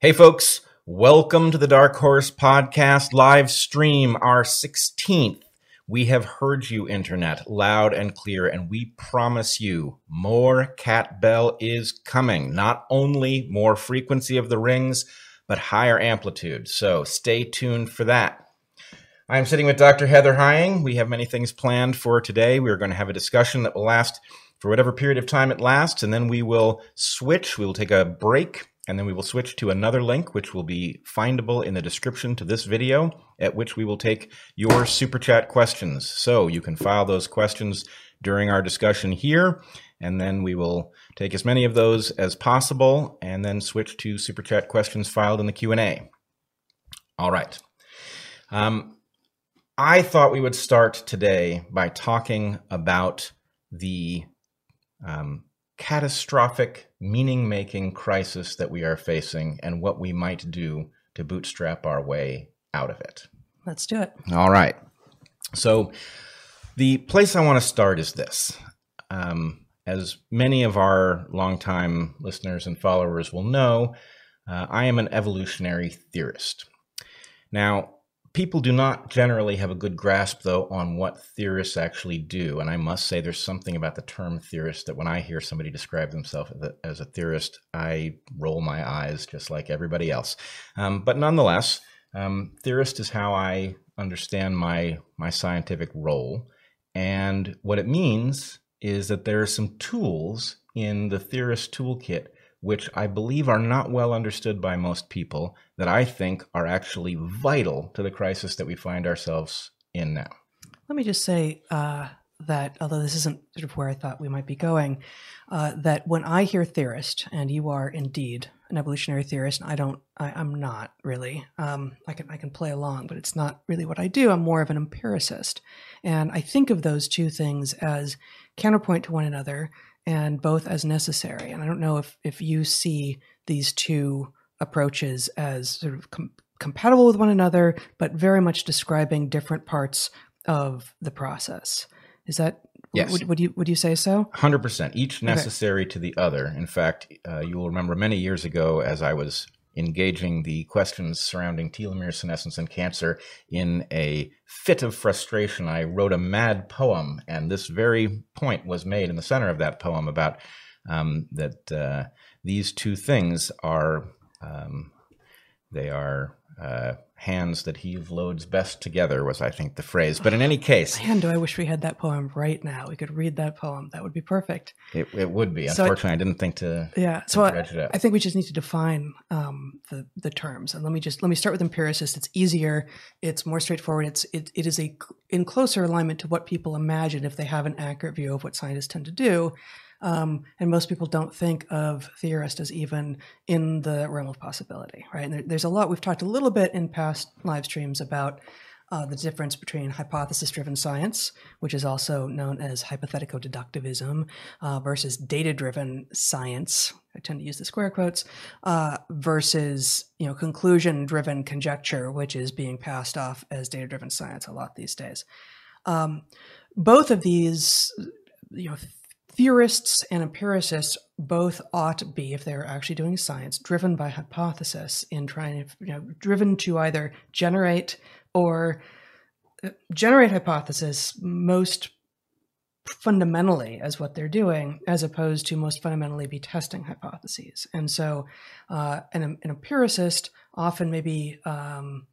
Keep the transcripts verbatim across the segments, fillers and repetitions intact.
Hey folks, welcome to the Dark Horse Podcast live stream, our sixteenth. We have heard you, Internet, loud and clear, and we promise you more Cat Bell is coming. Not only more frequency of the rings, but higher amplitude. So stay tuned for that. I'm sitting with Doctor Heather Hying. We have many things planned for today. We are going to have a discussion that will last for whatever period of time it lasts, and then we will switch. We will take a break, and then we will switch to another link, which will be findable in the description to this video, at which we will take your Super Chat questions. So you can file those questions during our discussion here, and then we will take as many of those as possible, and then switch to Super Chat questions filed in the Q and A. All right. Um, I thought we would start today by talking about the um, catastrophic meaning-making crisis that we are facing and what we might do to bootstrap our way out of it. Let's do it. All right. So the place I want to start is this. Um, as many of our longtime listeners and followers will know, uh, I am an evolutionary theorist. Now, people do not generally have a good grasp, though, on what theorists actually do. And I must say there's something about the term theorist that when I hear somebody describe themselves as a theorist, I roll my eyes just like everybody else. Um, but nonetheless, um, theorist is how I understand my, my scientific role. And what it means is that there are some tools in the theorist toolkit which I believe are not well understood by most people, that I think are actually vital to the crisis that we find ourselves in now. Let me just say uh, that, although this isn't sort of where I thought we might be going, uh, that when I hear theorist, and you are indeed an evolutionary theorist, and I don't, I, I'm not really. Um, I can I can play along, but it's not really what I do. I'm more of an empiricist, and I think of those two things as counterpoint to one another, and both as necessary. And I don't know if, if you see these two approaches as sort of com- compatible with one another, but very much describing different parts of the process. Is that, yes. would, would you would you say so? one hundred percent. Each necessary okay. to the other. In fact, uh, you will remember many years ago as I was engaging the questions surrounding telomere senescence and cancer in a fit of frustration, I wrote a mad poem, and this very point was made in the center of that poem about um, that uh, these two things are um, they are uh, hands that heave loads best together was, I think, the phrase. But in any case, man, do I wish we had that poem right now. We could read that poem. That would be perfect. It, it would be. So Unfortunately, I, I didn't think to. Yeah. So to dredge it I, up. I think we just need to define um, the the terms. And let me just let me start with empiricist. It's easier. It's more straightforward. It's it it is a in closer alignment to what people imagine if they have an accurate view of what scientists tend to do. Um, and most people don't think of theorist as even in the realm of possibility, right? And there, there's a lot, we've talked a little bit in past live streams about uh, the difference between hypothesis-driven science, which is also known as hypothetico-deductivism, uh, versus data-driven science, I tend to use the square quotes, uh, versus, you know, conclusion-driven conjecture, which is being passed off as data-driven science a lot these days. Um, both of these, you know, theorists and empiricists both ought to be, if they're actually doing science, driven by hypothesis in trying to, you know, driven to either generate or generate hypothesis most fundamentally as what they're doing, as opposed to most fundamentally be testing hypotheses. And so uh, an, an empiricist often maybe um,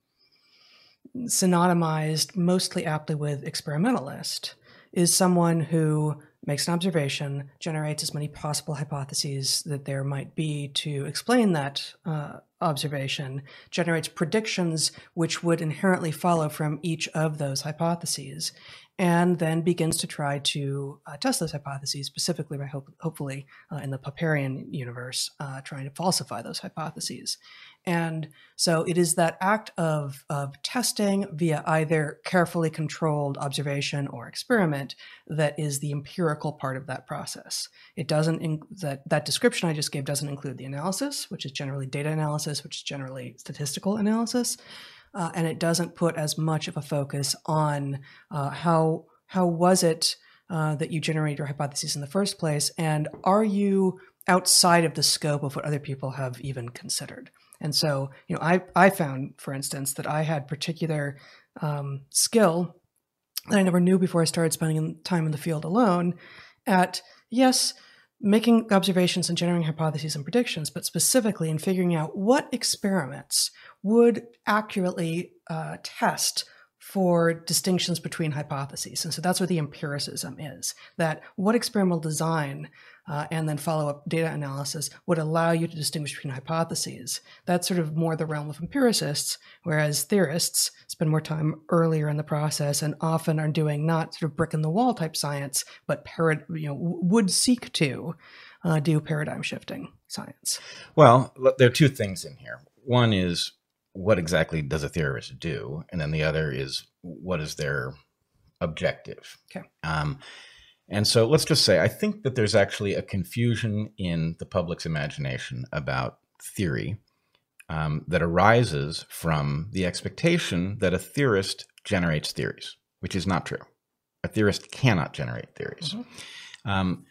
synonymized mostly aptly with experimentalist is someone who makes an observation, generates as many possible hypotheses that there might be to explain that uh, observation, generates predictions which would inherently follow from each of those hypotheses, and then begins to try to uh, test those hypotheses, specifically by hope, hopefully uh, in the Popperian universe, uh, trying to falsify those hypotheses. And so it is that act of, of testing via either carefully controlled observation or experiment that is the empirical part of that process. It doesn't, in, that, that description I just gave doesn't include the analysis, which is generally data analysis, which is generally statistical analysis. Uh, and it doesn't put as much of a focus on uh, how how was it uh, that you generated your hypotheses in the first place, and are you outside of the scope of what other people have even considered? And so, you know, I, I found, for instance, that I had particular um, skill that I never knew before I started spending time in the field alone at, yes, making observations and generating hypotheses and predictions, but specifically in figuring out what experiments would accurately uh, test for distinctions between hypotheses. And so that's what the empiricism is, that what experimental design uh, and then follow-up data analysis would allow you to distinguish between hypotheses. That's sort of more the realm of empiricists, whereas theorists spend more time earlier in the process and often are doing not sort of brick-in-the-wall type science, but parad- you know, would seek to uh, do paradigm-shifting science. Well, there are two things in here. One is, what exactly does a theorist do? And then the other is, what is their objective? Okay. Um, and so let's just say, I think that there's actually a confusion in the public's imagination about theory um, that arises from the expectation that a theorist generates theories, which is not true. A theorist cannot generate theories. Mm-hmm. Um,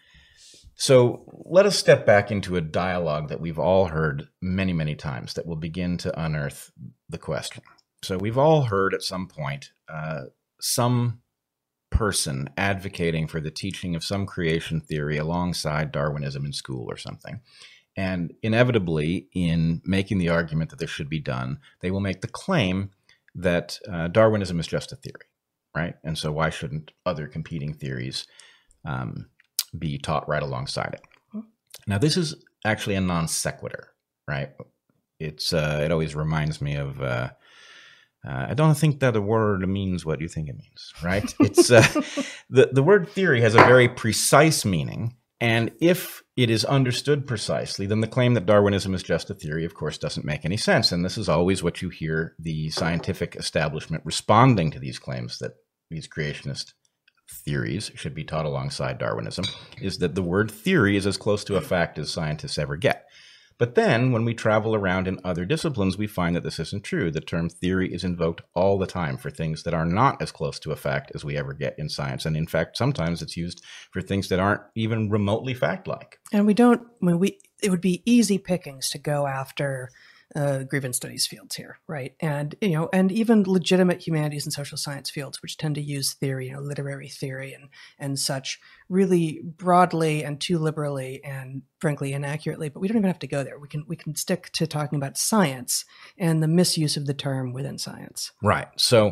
So let us step back into a dialogue that we've all heard many, many times that will begin to unearth the question. So we've all heard at some point uh, some person advocating for the teaching of some creation theory alongside Darwinism in school or something. And inevitably, in making the argument that this should be done, they will make the claim that uh, Darwinism is just a theory, right? And so why shouldn't other competing theories um, be taught right alongside it? Now, this is actually a non sequitur, right? It's uh, it always reminds me of uh, uh, I don't think that a word means what you think it means, right? It's uh, the the word theory has a very precise meaning, and if it is understood precisely, then the claim that Darwinism is just a theory, of course, doesn't make any sense. And this is always what you hear the scientific establishment responding to these claims that these creationist theories should be taught alongside Darwinism, is that the word theory is as close to a fact as scientists ever get. But then when we travel around in other disciplines, we find that this isn't true. The term theory is invoked all the time for things that are not as close to a fact as we ever get in science. And in fact, sometimes it's used for things that aren't even remotely fact-like. And we don't, I mean, we, it would be easy pickings to go after Uh, grievance studies fields here, right? And, you know, and even legitimate humanities and social science fields, which tend to use theory, you know, literary theory and, and such really broadly and too liberally and frankly inaccurately, but we don't even have to go there. We can, we can stick to talking about science and the misuse of the term within science. Right. So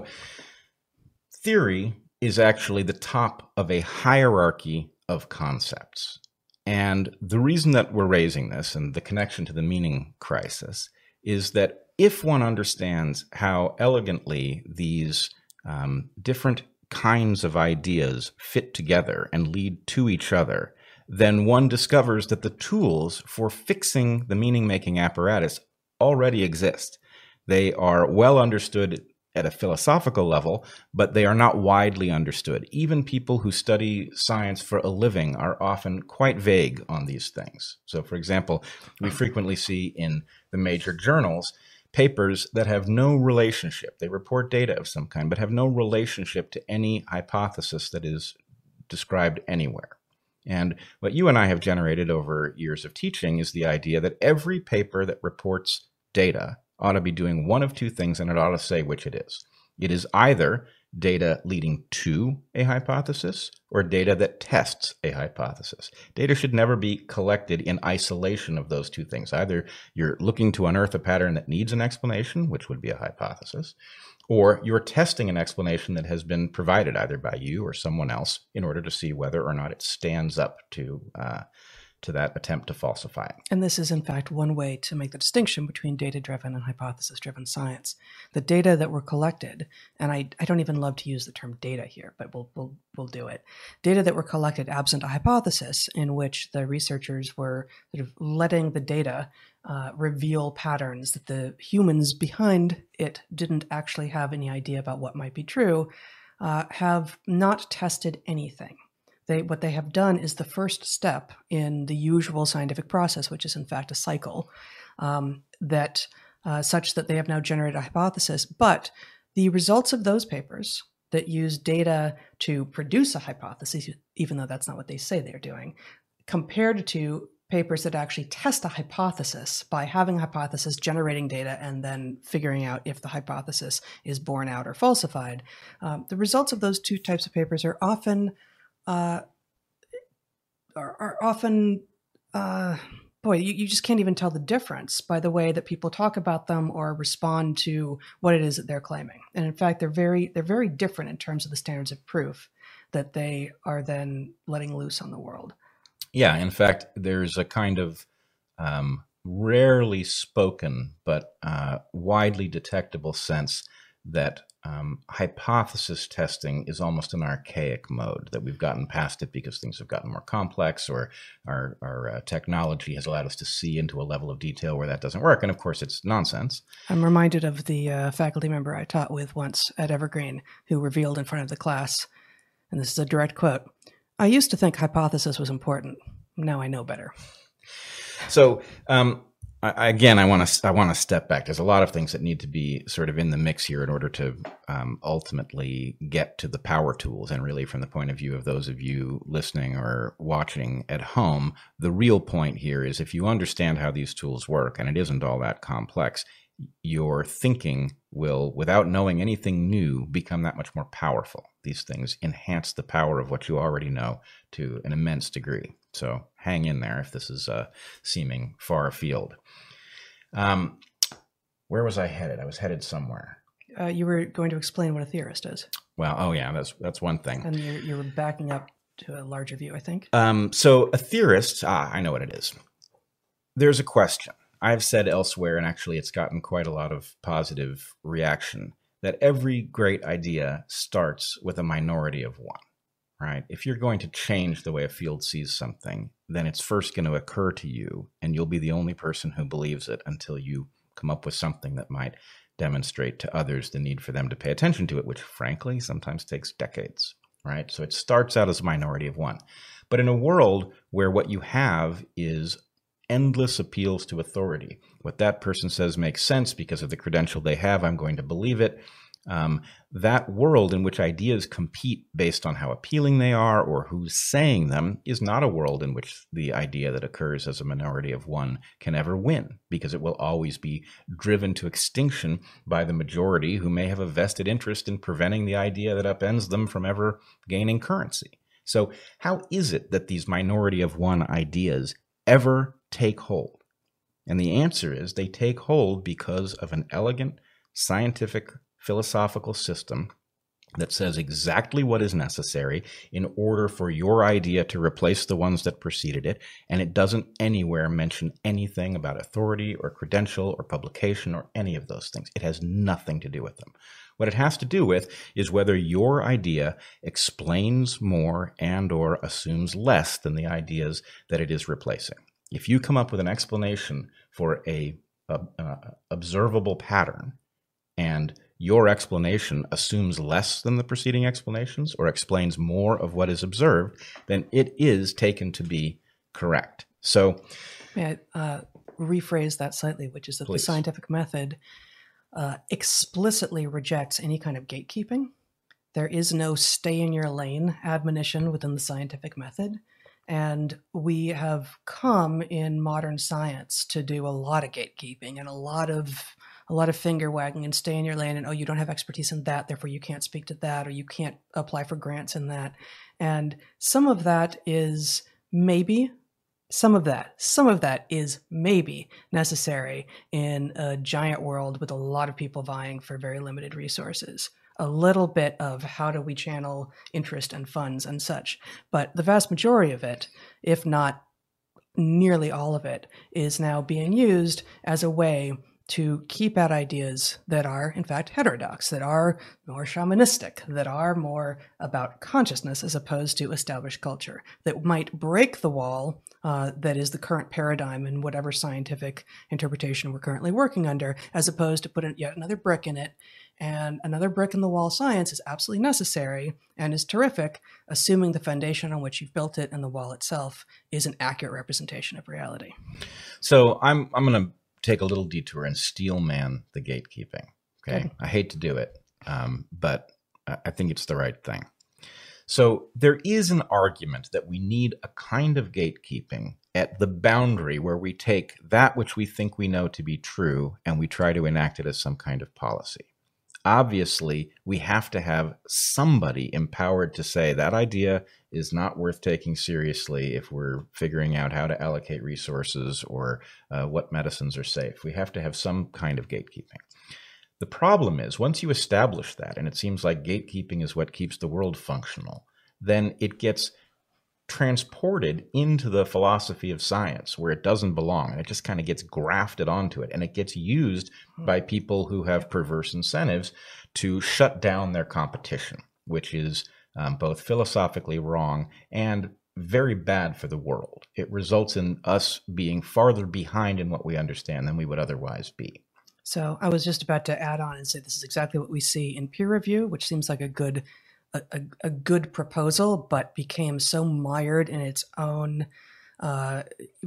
theory is actually the top of a hierarchy of concepts. And the reason that we're raising this and the connection to the meaning crisis is that if one understands how elegantly these um, different kinds of ideas fit together and lead to each other, then one discovers that the tools for fixing the meaning-making apparatus already exist. They are well understood at a philosophical level, but they are not widely understood. Even people who study science for a living are often quite vague on these things. So, for example, we frequently see in the major journals papers that have no relationship. They report data of some kind, but have no relationship to any hypothesis that is described anywhere. And what you and I have generated over years of teaching is the idea that every paper that reports data ought to be doing one of two things, and it ought to say which it is. It is either data leading to a hypothesis or data that tests a hypothesis. Data should never be collected in isolation of those two things. Either you're looking to unearth a pattern that needs an explanation, which would be a hypothesis, or you're testing an explanation that has been provided either by you or someone else in order to see whether or not it stands up to uh, to that attempt to falsify it. And this is, in fact, one way to make the distinction between data-driven and hypothesis-driven science. The data that were collected, and I, I don't even love to use the term data here, but we'll, we'll, we'll do it. Data that were collected absent a hypothesis, in which the researchers were sort of letting the data uh, reveal patterns that the humans behind it didn't actually have any idea about what might be true, uh, have not tested anything. They, what they have done is the first step in the usual scientific process, which is in fact a cycle, um, that uh, such that they have now generated a hypothesis. But the results of those papers that use data to produce a hypothesis, even though that's not what they say they're doing, compared to papers that actually test a hypothesis by having a hypothesis, generating data, and then figuring out if the hypothesis is borne out or falsified. Um, the results of those two types of papers are often uh, are, are often uh, boy, you, you just can't even tell the difference by the way that people talk about them or respond to what it is that they're claiming. And in fact, they're very they're very different in terms of the standards of proof that they are then letting loose on the world. Yeah, in fact, there's a kind of um, rarely spoken but uh, widely detectable sense that um, hypothesis testing is almost an archaic mode, that we've gotten past it because things have gotten more complex, or our, our uh, technology has allowed us to see into a level of detail where that doesn't work. And of course, it's nonsense. I'm reminded of the uh, faculty member I taught with once at Evergreen who revealed in front of the class, and this is a direct quote, "I used to think hypothesis was important. Now I know better." So, um, I, again, I want to I want to step back. There's a lot of things that need to be sort of in the mix here in order to um, ultimately get to the power tools. And really, from the point of view of those of you listening or watching at home, the real point here is if you understand how these tools work, and it isn't all that complex, your thinking will, without knowing anything new, become that much more powerful. These things enhance the power of what you already know to an immense degree. So hang in there if this is uh, seeming far afield. Um, where was I headed? I was headed somewhere. Uh, you were going to explain what a theorist is. Well, oh yeah, that's that's one thing. And you're, you're backing up to a larger view, I think. Um, so a theorist, ah, I know what it is. There's a question. I've said elsewhere, and actually it's gotten quite a lot of positive reaction, that every great idea starts with a minority of one, right? If you're going to change the way a field sees something, then it's first going to occur to you, and you'll be the only person who believes it until you come up with something that might demonstrate to others the need for them to pay attention to it, which frankly sometimes takes decades, right? So it starts out as a minority of one. But in a world where what you have is endless appeals to authority. What that person says makes sense because of the credential they have. I'm going to believe it. Um, that world in which ideas compete based on how appealing they are or who's saying them is not a world in which the idea that occurs as a minority of one can ever win, because it will always be driven to extinction by the majority who may have a vested interest in preventing the idea that upends them from ever gaining currency. So how is it that these minority of one ideas ever take hold? And the answer is they take hold because of an elegant scientific philosophical system that says exactly what is necessary in order for your idea to replace the ones that preceded it, and it doesn't anywhere mention anything about authority or credential or publication or any of those things. It has nothing to do with them. What it has to do with is whether your idea explains more and or assumes less than the ideas that it is replacing. If you come up with an explanation for a, a, a observable pattern, and your explanation assumes less than the preceding explanations or explains more of what is observed, then it is taken to be correct. So, may I uh, rephrase that slightly, which is that please. The scientific method uh, explicitly rejects any kind of gatekeeping. There is no stay in your lane admonition within the scientific method. And we have come in modern science to do a lot of gatekeeping and a lot of a lot of finger wagging and stay in your lane and, oh, you don't have expertise in that, therefore you can't speak to that, or you can't apply for grants in that. And some of that is maybe, some of that, some of that is maybe necessary in a giant world with a lot of people vying for very limited resources. A little bit of how do we channel interest and funds and such. But the vast majority of it, if not nearly all of it, is now being used as a way to keep out ideas that are, in fact, heterodox, that are more shamanistic, that are more about consciousness as opposed to established culture, that might break the wall uh, that is the current paradigm in whatever scientific interpretation we're currently working under, as opposed to put in yet another brick in it. And another brick in the wall science is absolutely necessary and is terrific, assuming the foundation on which you've built it and the wall itself is an accurate representation of reality. So I'm I'm going to take a little detour and steel man the gatekeeping. Okay, Good. I hate to do it, um, but I think it's the right thing. So there is an argument that we need a kind of gatekeeping at the boundary where we take that which we think we know to be true and we try to enact it as some kind of policy. Obviously, we have to have somebody empowered to say that idea is not worth taking seriously if we're figuring out how to allocate resources or uh, what medicines are safe. We have to have some kind of gatekeeping. The problem is, once you establish that, and it seems like gatekeeping is what keeps the world functional, then it gets transported into the philosophy of science where it doesn't belong, and it just kind of gets grafted onto it, and it gets used by people who have perverse incentives to shut down their competition, which is um, both philosophically wrong and very bad for the world. It results in us being farther behind in what we understand than we would otherwise be. So I was just about to add on and say this is exactly what we see in peer review, which seems like a good A, a, a good proposal, but became so mired in its own uh,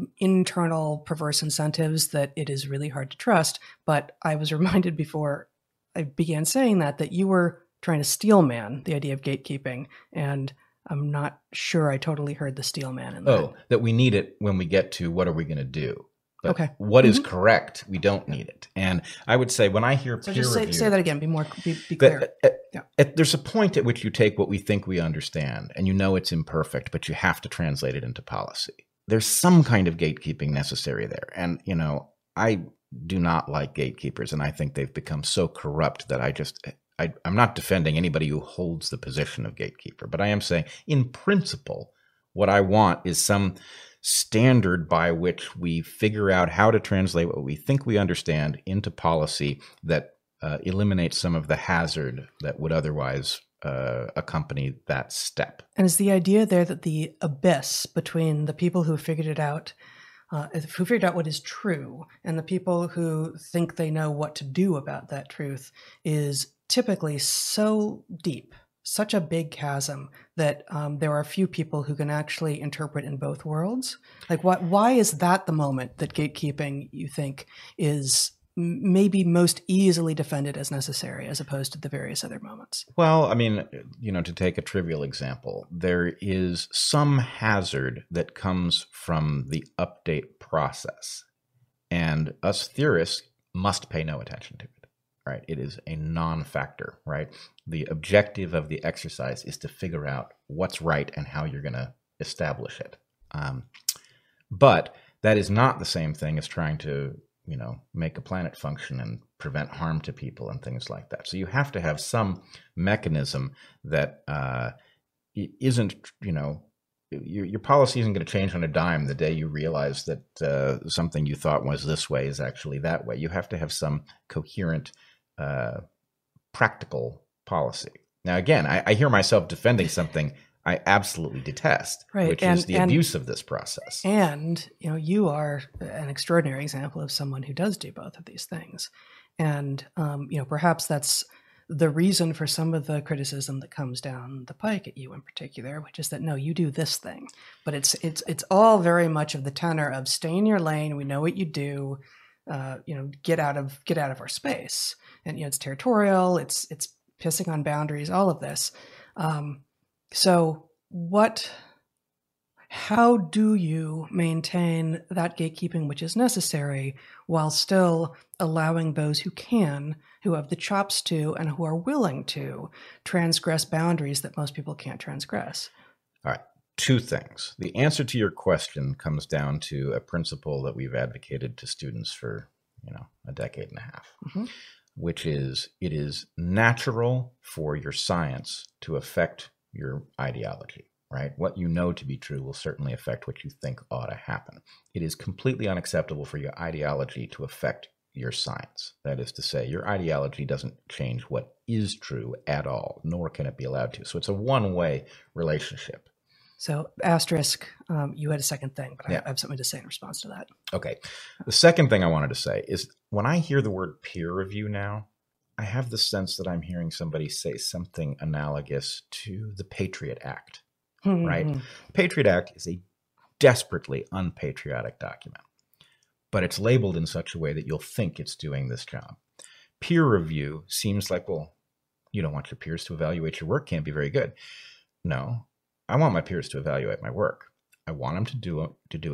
internal perverse incentives that it is really hard to trust. But I was reminded before I began saying that, that you were trying to steel man the idea of gatekeeping. And I'm not sure I totally heard the steel man in that. Oh, that we need it when we get to what are we going to do? But okay. What mm-hmm. is correct? We don't need it. And I would say when I hear so peer just say, review, say that again. Be more be, be clear. That, at, yeah. at, there's a point at which you take what we think we understand, and you know it's imperfect, but you have to translate it into policy. There's some kind of gatekeeping necessary there, and you know I do not like gatekeepers, and I think they've become so corrupt that I just I, I'm not defending anybody who holds the position of gatekeeper, but I am saying in principle, what I want is some standard by which we figure out how to translate what we think we understand into policy that uh, eliminates some of the hazard that would otherwise uh, accompany that step. And is the idea there that the abyss between the people who figured it out, uh, who figured out what is true, and the people who think they know what to do about that truth is typically so deep, such a big chasm that um, there are few people who can actually interpret in both worlds? Like, what? Why is that the moment that gatekeeping, you think, is maybe most easily defended as necessary as opposed to the various other moments? Well, I mean, you know, to take a trivial example, there is some hazard that comes from the update process, and us theorists must pay no attention to it. Right? It is a non-factor, right? The objective of the exercise is to figure out what's right and how you're going to establish it. Um, but that is not the same thing as trying to, you know, make a planet function and prevent harm to people and things like that. So you have to have some mechanism that uh, isn't, you know, your, your policy isn't going to change on a dime the day you realize that uh, something you thought was this way is actually that way. You have to have some coherent Uh, practical policy. Now, again, I, I hear myself defending something I absolutely detest, right. which and, is the and, abuse of this process. And, you know, you are an extraordinary example of someone who does do both of these things. And, um, you know, perhaps that's the reason for some of the criticism that comes down the pike at you in particular, which is that, no, you do this thing. But it's it's it's all very much of the tenor of stay in your lane. We know what you do. Uh, you know, get out of get out of our space. And, you know, it's territorial, it's it's pissing on boundaries, all of this. Um, so what, how do you maintain that gatekeeping which is necessary while still allowing those who can, who have the chops to, and who are willing to transgress boundaries that most people can't transgress? All right. Two things. The answer to your question comes down to a principle that we've advocated to students for, you know, a decade and a half. Mm-hmm. Which is it is natural for your science to affect your ideology, right? What you know to be true will certainly affect what you think ought to happen. It is completely unacceptable for your ideology to affect your science. That is to say, your ideology doesn't change what is true at all, nor can it be allowed to. So it's a one-way relationship. So asterisk, um, you had a second thing, but yeah. I have something to say in response to that. Okay. The second thing I wanted to say is when I hear the word peer review now, I have the sense that I'm hearing somebody say something analogous to the Patriot Act, mm-hmm. right? The Patriot Act is a desperately unpatriotic document, but it's labeled in such a way that you'll think it's doing this job. Peer review seems like, well, you don't want your peers to evaluate your work, can't be very good. No. I want my peers to evaluate my work. I want them to do, to do it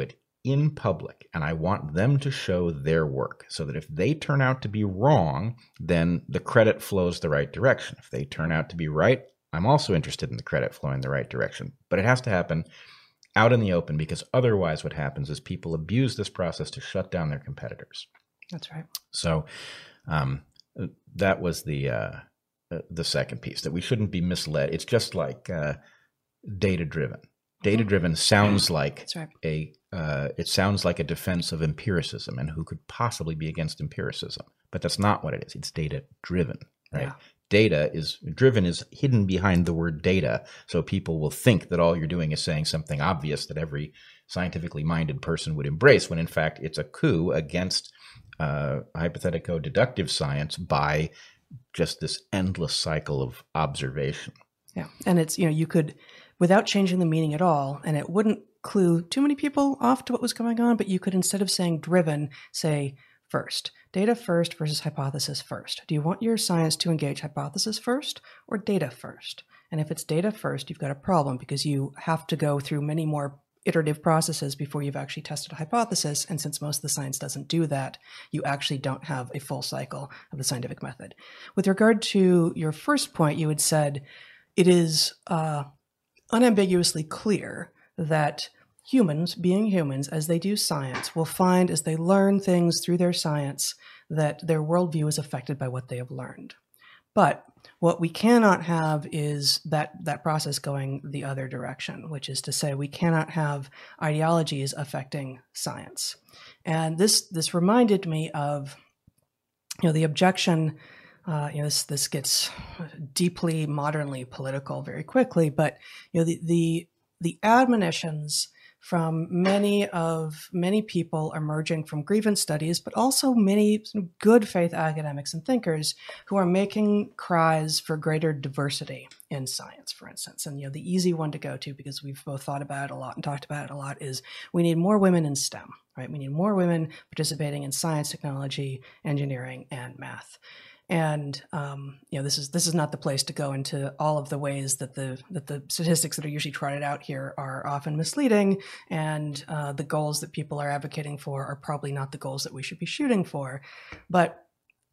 in public, and I want them to show their work so that if they turn out to be wrong, then the credit flows the right direction. If they turn out to be right, I'm also interested in the credit flowing the right direction. But it has to happen out in the open, because otherwise what happens is people abuse this process to shut down their competitors. That's right. So um, that was the uh, the second piece, that we shouldn't be misled. It's just like uh, data-driven. Data-driven sounds like That's right. a uh, it sounds like a defense of empiricism, and who could possibly be against empiricism? But that's not what it is. It's data-driven, right? Yeah. Data is driven is hidden behind the word data, so people will think that all you're doing is saying something obvious that every scientifically minded person would embrace, when in fact it's a coup against uh, hypothetico-deductive science by just this endless cycle of observation. Yeah, and it's, you know, you could, without changing the meaning at all, and it wouldn't clue too many people off to what was going on, but you could, instead of saying driven, say first. Data first versus hypothesis first. Do you want your science to engage hypothesis first or data first? And if it's data first, you've got a problem, because you have to go through many more iterative processes before you've actually tested a hypothesis. And since most of the science doesn't do that, you actually don't have a full cycle of the scientific method. With regard to your first point, you had said it is uh, unambiguously clear that humans, being humans, as they do science, will find as they learn things through their science that their worldview is affected by what they have learned. But what we cannot have is that, that process going the other direction, which is to say we cannot have ideologies affecting science. And this, this reminded me of, you know, the objection, uh, you know, this, this gets deeply modernly political very quickly, but, you know, the, the, the admonitions from many of many people emerging from grievance studies, but also many good faith academics and thinkers who are making cries for greater diversity in science, for instance. And, you know, the easy one to go to, because we've both thought about it a lot and talked about it a lot, is we need more women in STEM, right? We need more women participating in science, technology, engineering, and math. And um, you know, this is this is not the place to go into all of the ways that the that the statistics that are usually trotted out here are often misleading, and uh, the goals that people are advocating for are probably not the goals that we should be shooting for. But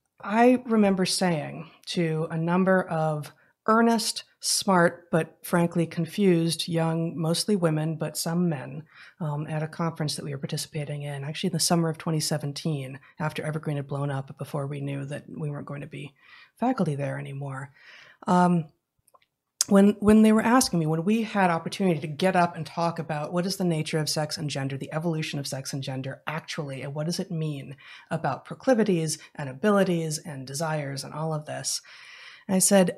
I remember saying to a number of earnest, smart, but frankly confused young, mostly women, but some men, um, at a conference that we were participating in, actually in the summer of twenty seventeen, after Evergreen had blown up, but before we knew that we weren't going to be faculty there anymore. Um, when, when they were asking me, when we had opportunity to get up and talk about what is the nature of sex and gender, the evolution of sex and gender actually, and what does it mean about proclivities and abilities and desires and all of this, I said,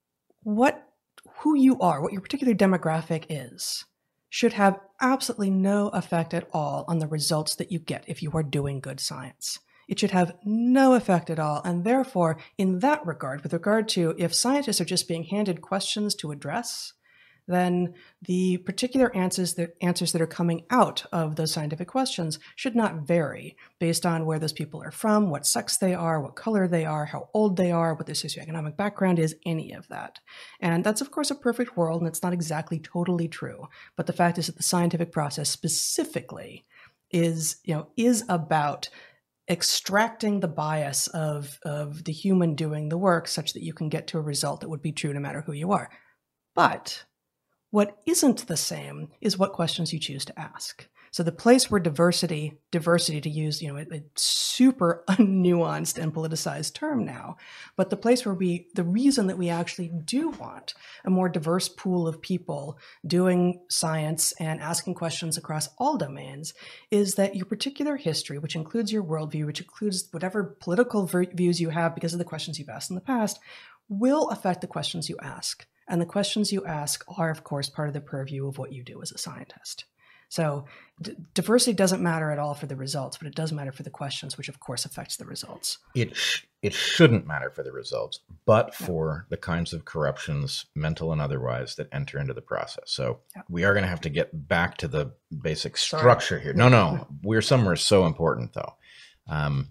what, who you are, what your particular demographic is, should have absolutely no effect at all on the results that you get if you are doing good science. It should have no effect at all. And therefore, in that regard, with regard to if scientists are just being handed questions to address, then the particular answers that, answers that are coming out of those scientific questions should not vary based on where those people are from, what sex they are, what color they are, how old they are, what their socioeconomic background is, any of that. And that's, of course, a perfect world, and it's not exactly totally true. But the fact is that the scientific process specifically is, you know, is about extracting the bias of, of the human doing the work such that you can get to a result that would be true no matter who you are. But what isn't the same is what questions you choose to ask. So the place where diversity, diversity to use, you know, a, a super unnuanced and politicized term now, but the place where we, the reason that we actually do want a more diverse pool of people doing science and asking questions across all domains is that your particular history, which includes your worldview, which includes whatever political views you have because of the questions you've asked in the past, will affect the questions you ask. And the questions you ask are, of course, part of the purview of what you do as a scientist. So d- diversity doesn't matter at all for the results, but it does matter for the questions, which, of course, affects the results. It sh- it shouldn't matter for the results, but for yeah. the kinds of corruptions, mental and otherwise, that enter into the process. So yeah. we are going to have to get back to the basic structure Sorry. here. No, no, we're somewhere so important, though. Um,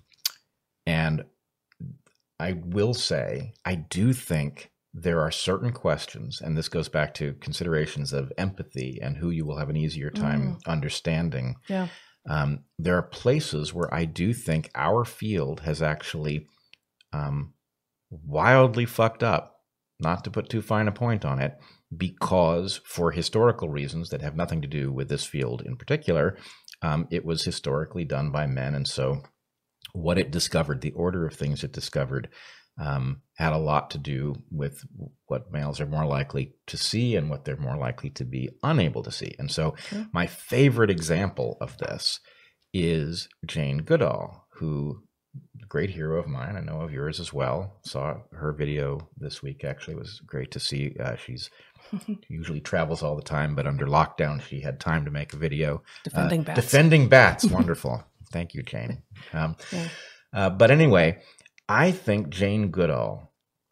and I will say, I do think there are certain questions, and this goes back to considerations of empathy and who you will have an easier time mm. understanding. Yeah. Um, there are places where I do think our field has actually um, wildly fucked up, not to put too fine a point on it, because for historical reasons that have nothing to do with this field in particular, um, it was historically done by men. And so what it discovered, the order of things it discovered, um, had a lot to do with what males are more likely to see and what they're more likely to be unable to see. And so okay. my favorite example of this is Jane Goodall, who, a great hero of mine, I know of yours as well. Saw her video this week. Actually, it was great to see. Uh, she's usually travels all the time, but under lockdown, she had time to make a video. Defending uh, bats. Defending bats. Wonderful. Thank you, Jane. Um, yeah. uh, but anyway, I think Jane Goodall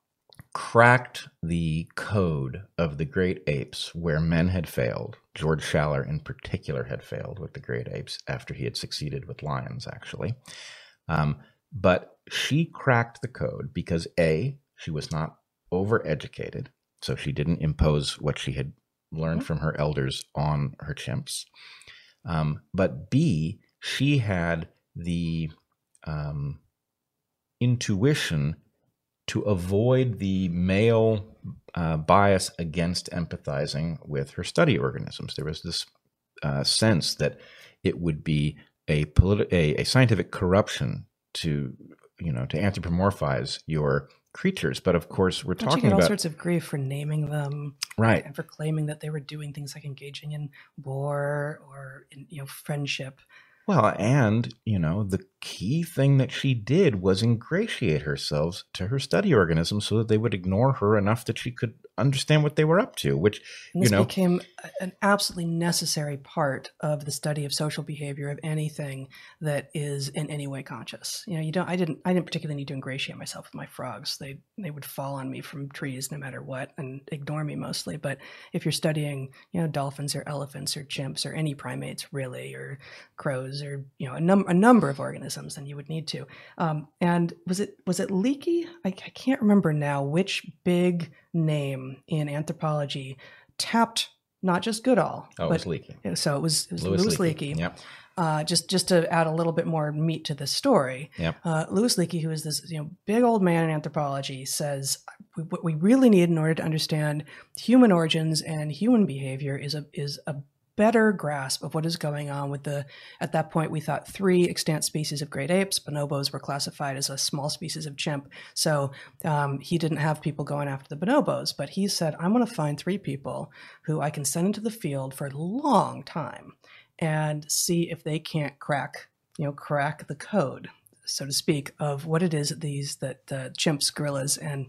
cracked the code of the great apes where men had failed. George Schaller in particular had failed with the great apes after he had succeeded with lions, actually. Um, but she cracked the code because A, she was not overeducated, so she didn't impose what she had learned mm-hmm. from her elders on her chimps. Um, but B, she had the um, intuition to avoid the male uh, bias against empathizing with her study organisms. There was this uh, sense that it would be a, politi- a, a scientific corruption to, you know, to anthropomorphize your creatures. But of course, we're Don't talking you get all about sorts of grief for naming them, right, and for claiming that they were doing things like engaging in war or in, you know, friendship. Well, and, you know, the key thing that she did was ingratiate herself to her study organisms so that they would ignore her enough that she could understand what they were up to, which, and this you know, became an absolutely necessary part of the study of social behavior of anything that is in any way conscious. You know, you don't, I didn't, I didn't particularly need to ingratiate myself with my frogs. They, they would fall on me from trees no matter what and ignore me mostly. But if you're studying, you know, dolphins or elephants or chimps or any primates really, or crows or, you know, a number, a number of organisms, then you would need to. Um, and was it, was it Leakey? I, I can't remember now which big name in anthropology tapped not just Goodall. Oh, but, it was Leakey. So it was, it was Louis, Louis Leakey. Leakey. Yep. Uh, just just to add a little bit more meat to the story, yep. uh, Louis Leakey, who is this you know big old man in anthropology, says what we really need in order to understand human origins and human behavior is a is a better grasp of what is going on with the, at that point, we thought three extant species of great apes. Bonobos were classified as a small species of chimp. So um, he didn't have people going after the bonobos, but he said, I'm going to find three people who I can send into the field for a long time and see if they can't crack, you know, crack the code, so to speak, of what it is that these, that uh, chimps, gorillas, and,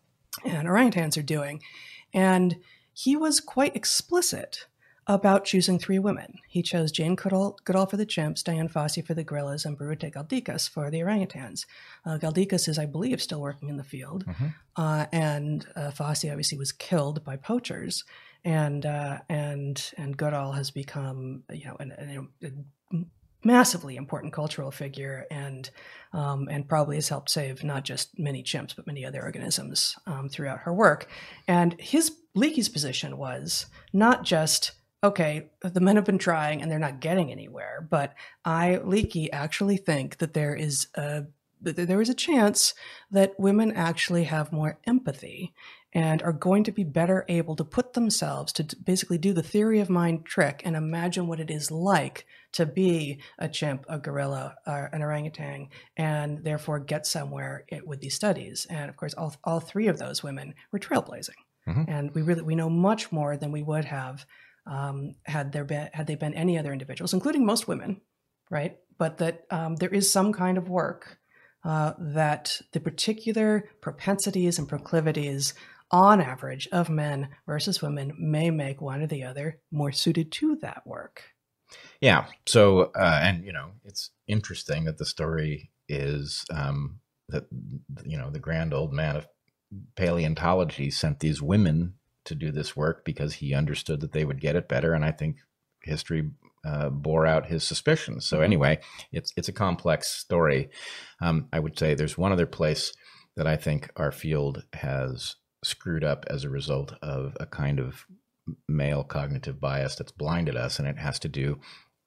and orangutans are doing. And he was quite explicit about choosing three women. He chose Jane Goodall, Goodall for the chimps, Dian Fossey for the gorillas, and Birute Galdikas for the orangutans. Uh, Galdikas is, I believe, still working in the field. Mm-hmm. Uh, and uh, Fossey obviously was killed by poachers. And uh, and and Goodall has become, you know, an, an, a massively important cultural figure, and um, and probably has helped save not just many chimps but many other organisms um, throughout her work. And his Leakey's position was not just, okay, the men have been trying and they're not getting anywhere, but I, Leakey, actually think that there is a that there is a chance that women actually have more empathy and are going to be better able to put themselves to basically do the theory of mind trick and imagine what it is like to be a chimp, a gorilla, or an orangutan, and therefore get somewhere with these studies. And of course, all, all three of those women were trailblazing. Mm-hmm. And we really, we know much more than we would have um, had there been, had they been any other individuals, including most women, right? But that um, there is some kind of work uh, that the particular propensities and proclivities on average of men versus women may make one or the other more suited to that work. Yeah. So, uh, and, you know, it's interesting that the story is um, that, you know, the grand old man of paleontology sent these women to do this work because he understood that they would get it better. And I think history uh, bore out his suspicions. So anyway, it's, it's a complex story. Um, I would say there's one other place that I think our field has screwed up as a result of a kind of male cognitive bias that's blinded us, and it has to do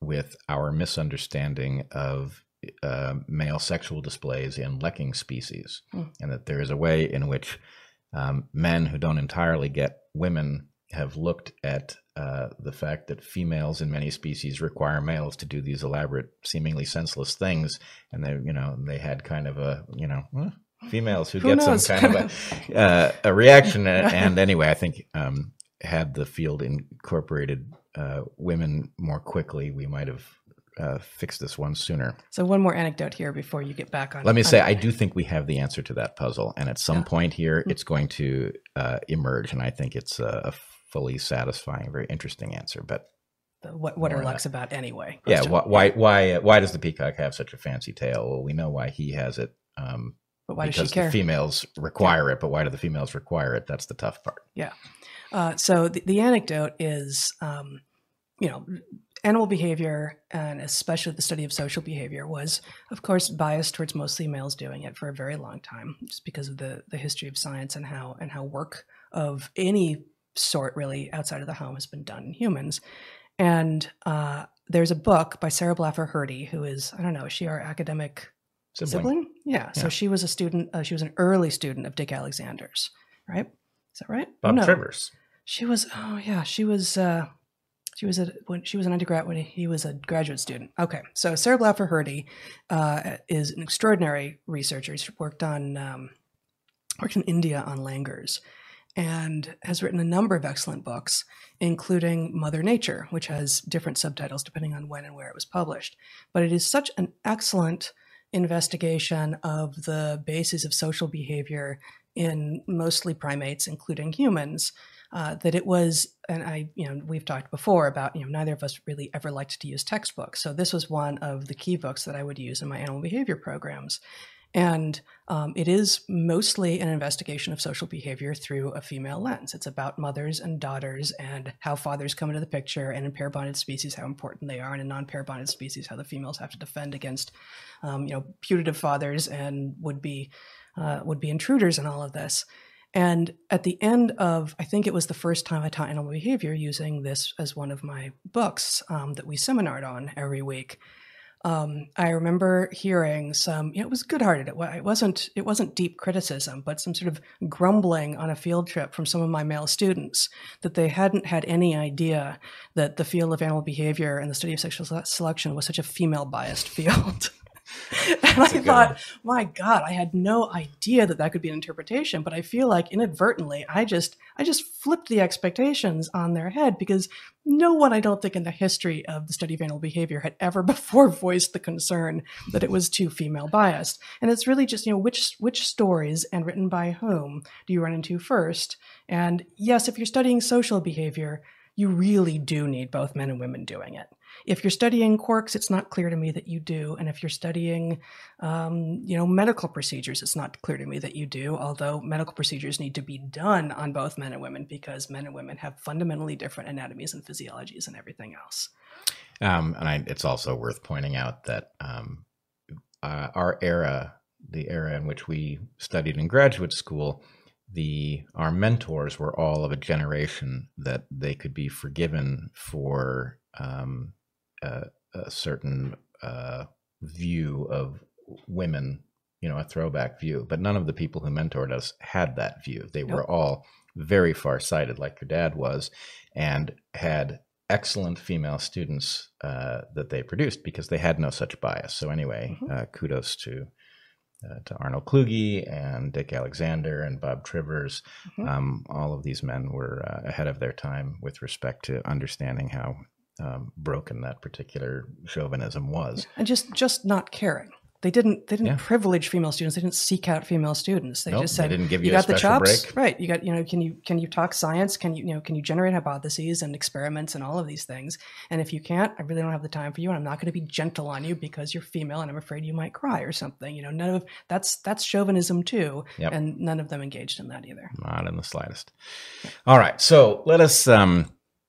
with our misunderstanding of uh, male sexual displays in lekking species, mm. and that there is a way in which um, men who don't entirely get women have looked at uh, the fact that females in many species require males to do these elaborate, seemingly senseless things, and they, you know, they had kind of a, you know, eh, females who, who get knows? some kind of a, uh, a reaction. And anyway, I think um, had the field incorporated uh, women more quickly, we might have uh, fixed this one sooner. So one more anecdote here before you get back on. Let me on say, I do think we have the answer to that puzzle, and at some yeah. point here, mm-hmm. it's going to uh, emerge, and I think it's a, a fully satisfying, very interesting answer. But the, what what are Luck's about anyway? Yeah, why why why, why does the peacock have such a fancy tail? Well, we know why he has it. Um, but why because does she care? The females require yeah. it, but why do the females require it? That's the tough part. Yeah. Uh, so the, the anecdote is, um, you know, animal behavior, and especially the study of social behavior, was, of course, biased towards mostly males doing it for a very long time, just because of the the history of science and how and how work of any sort, really, outside of the home has been done in humans. And uh, there's a book by Sarah Blaffer Hrdy, who is, I don't know, is she our academic sibling? sibling? Yeah. yeah. So she was a student, uh, she was an early student of Dick Alexander's, right? Is that right? Bob oh, no. Trivers. She was, oh yeah, she was, uh, she was a, when she was an undergrad when he was a graduate student. Okay. So Sarah Blaffer Hrdy uh, is an extraordinary researcher. She's worked on, um, worked in India on langurs, and has written a number of excellent books, including Mother Nature, which has different subtitles depending on when and where it was published. But it is such an excellent investigation of the basis of social behavior in mostly primates, including humans, uh, that it was, and I, you know, we've talked before about, you know, neither of us really ever liked to use textbooks. So this was one of the key books that I would use in my animal behavior programs. And um, it is mostly an investigation of social behavior through a female lens. It's about mothers and daughters and how fathers come into the picture, and in pair-bonded species, how important they are, and in non-pair-bonded species, how the females have to defend against, um, you know, putative fathers and would-be uh, would-be intruders in all of this. And at the end of, I think it was the first time I taught animal behavior using this as one of my books um, that we seminared on every week. Um, I remember hearing some, you know, it was good-hearted. It wasn't, it wasn't deep criticism, but some sort of grumbling on a field trip from some of my male students that they hadn't had any idea that the field of animal behavior and the study of sexual selection was such a female-biased field. And I thought, one. my God, I had no idea that that could be an interpretation, but I feel like inadvertently, I just, I just flipped the expectations on their head, because no one, I don't think, in the history of the study of animal behavior had ever before voiced the concern that it was too female biased. And it's really just, you know, which, which stories and written by whom do you run into first? And yes, if you're studying social behavior, you really do need both men and women doing it. If you're studying quarks, it's not clear to me that you do. And if you're studying, um, you know, medical procedures, it's not clear to me that you do, although medical procedures need to be done on both men and women, because men and women have fundamentally different anatomies and physiologies and everything else. Um, and I, it's also worth pointing out that um, uh, our era, the era in which we studied in graduate school, the our mentors were all of a generation that they could be forgiven for um, a, a certain uh, view of women, you know, a throwback view. But none of the people who mentored us had that view. They were nope. all very far-sighted, like your dad was, and had excellent female students uh, that they produced because they had no such bias. So anyway, mm-hmm. uh, kudos to Uh, to Arnold Kluge and Dick Alexander and Bob Trivers. Mm-hmm. Um, all of these men were uh, ahead of their time with respect to understanding how um, broken that particular chauvinism was. And just, just not caring. They didn't. They didn't yeah. privilege female students. They didn't seek out female students. They nope, just said, they didn't give you, you a got the special chops, break. right? You got, you know, can you can you talk science? Can you, you know, can you generate hypotheses and experiments and all of these things? And if you can't, I really don't have the time for you, and I'm not going to be gentle on you because you're female, and I'm afraid you might cry or something. You know, none of that's that's chauvinism too, yep. and none of them engaged in that either. Not in the slightest. All right, so let us um,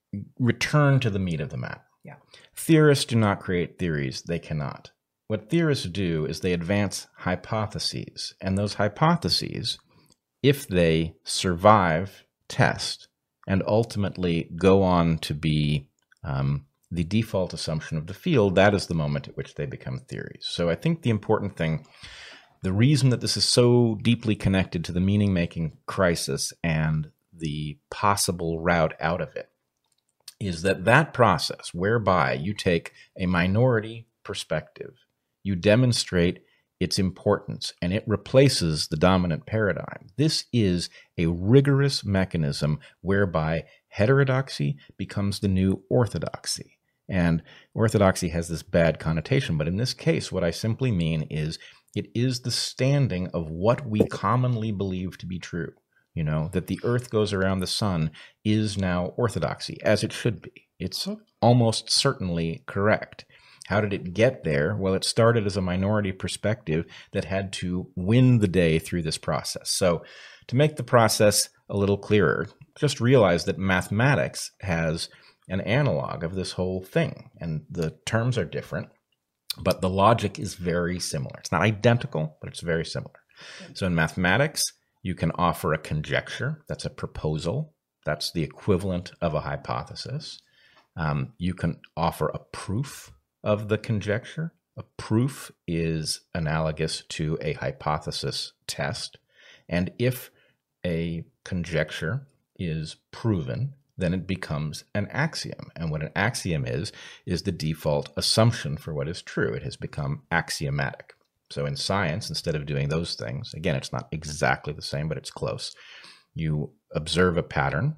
return to the meat of the matter. Yeah, theorists do not create theories; they cannot. What theorists do is they advance hypotheses, and those hypotheses, if they survive test and ultimately go on to be um, the default assumption of the field, that is the moment at which they become theories. So I think the important thing, the reason that this is so deeply connected to the meaning-making crisis and the possible route out of it, is that that process whereby you take a minority perspective, you demonstrate its importance, and it replaces the dominant paradigm. This is a rigorous mechanism whereby heterodoxy becomes the new orthodoxy. And orthodoxy has this bad connotation, but in this case, what I simply mean is it is the standing of what we commonly believe to be true. You know, that the earth goes around the sun is now orthodoxy, as it should be. It's almost certainly correct. How did it get there? Well, it started as a minority perspective that had to win the day through this process. So to make the process a little clearer, just realize that mathematics has an analog of this whole thing, and the terms are different, but the logic is very similar. It's not identical, but it's very similar. So in mathematics, you can offer a conjecture. That's a proposal. That's the equivalent of a hypothesis. Um, you can offer a proof of the conjecture. A proof is analogous to a hypothesis test. And if a conjecture is proven, then it becomes an axiom. And what an axiom is, is the default assumption for what is true. It has become axiomatic. So in science, instead of doing those things, again, it's not exactly the same, but it's close. You observe a pattern.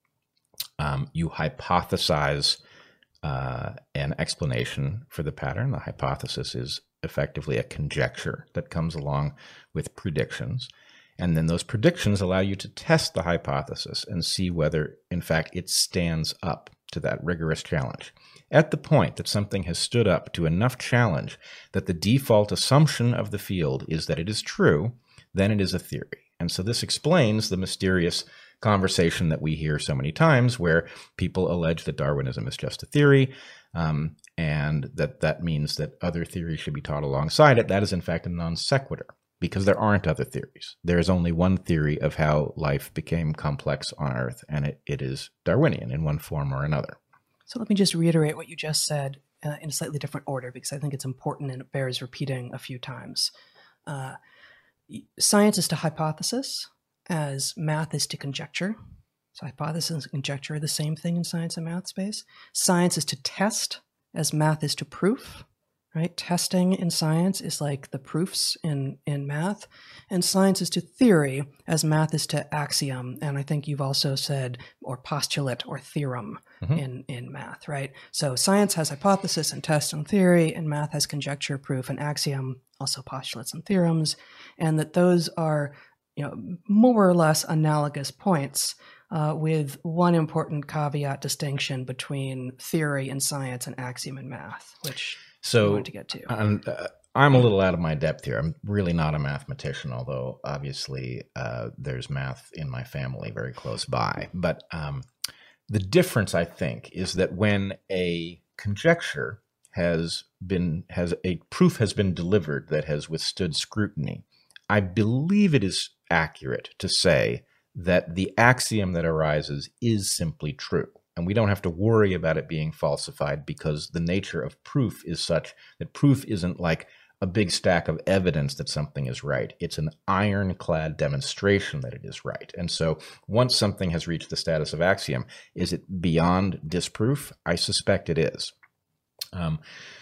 Um, you hypothesize uh, an explanation for the pattern. The hypothesis is effectively a conjecture that comes along with predictions. And then those predictions allow you to test the hypothesis and see whether, in fact, it stands up to that rigorous challenge. At the point that something has stood up to enough challenge that the default assumption of the field is that it is true, then it is a theory. And so this explains the mysterious conversation that we hear so many times where people allege that Darwinism is just a theory, um, and that that means that other theories should be taught alongside it. That is, in fact, a non sequitur, because there aren't other theories. There is only one theory of how life became complex on Earth, and it, it is Darwinian in one form or another. So let me just reiterate what you just said uh, in a slightly different order, because I think it's important and it bears repeating a few times. Uh, science is to hypothesis as math is to conjecture. So hypothesis and conjecture are the same thing in science and math space. Science is to test as math is to proof. Right? Testing in science is like the proofs in, in math, and science is to theory as math is to axiom. And I think you've also said, or postulate or theorem mm-hmm. in, in math, right? So science has hypothesis and test and theory, and math has conjecture, proof, and axiom, also postulates and theorems, and that those are, you know, more or less analogous points, uh, with one important caveat distinction between theory in science and axiom in math, which So I wanted to get to. I'm, uh, I'm a little out of my depth here. I'm really not a mathematician, although obviously uh, there's math in my family very close by. But um, the difference, I think, is that when a conjecture has been, has a proof has been delivered that has withstood scrutiny, I believe it is accurate to say that the axiom that arises is simply true. And we don't have to worry about it being falsified because the nature of proof is such that proof isn't like a big stack of evidence that something is right. It's an ironclad demonstration that it is right. And so once something has reached the status of axiom, is it beyond disproof? I suspect it is. Um,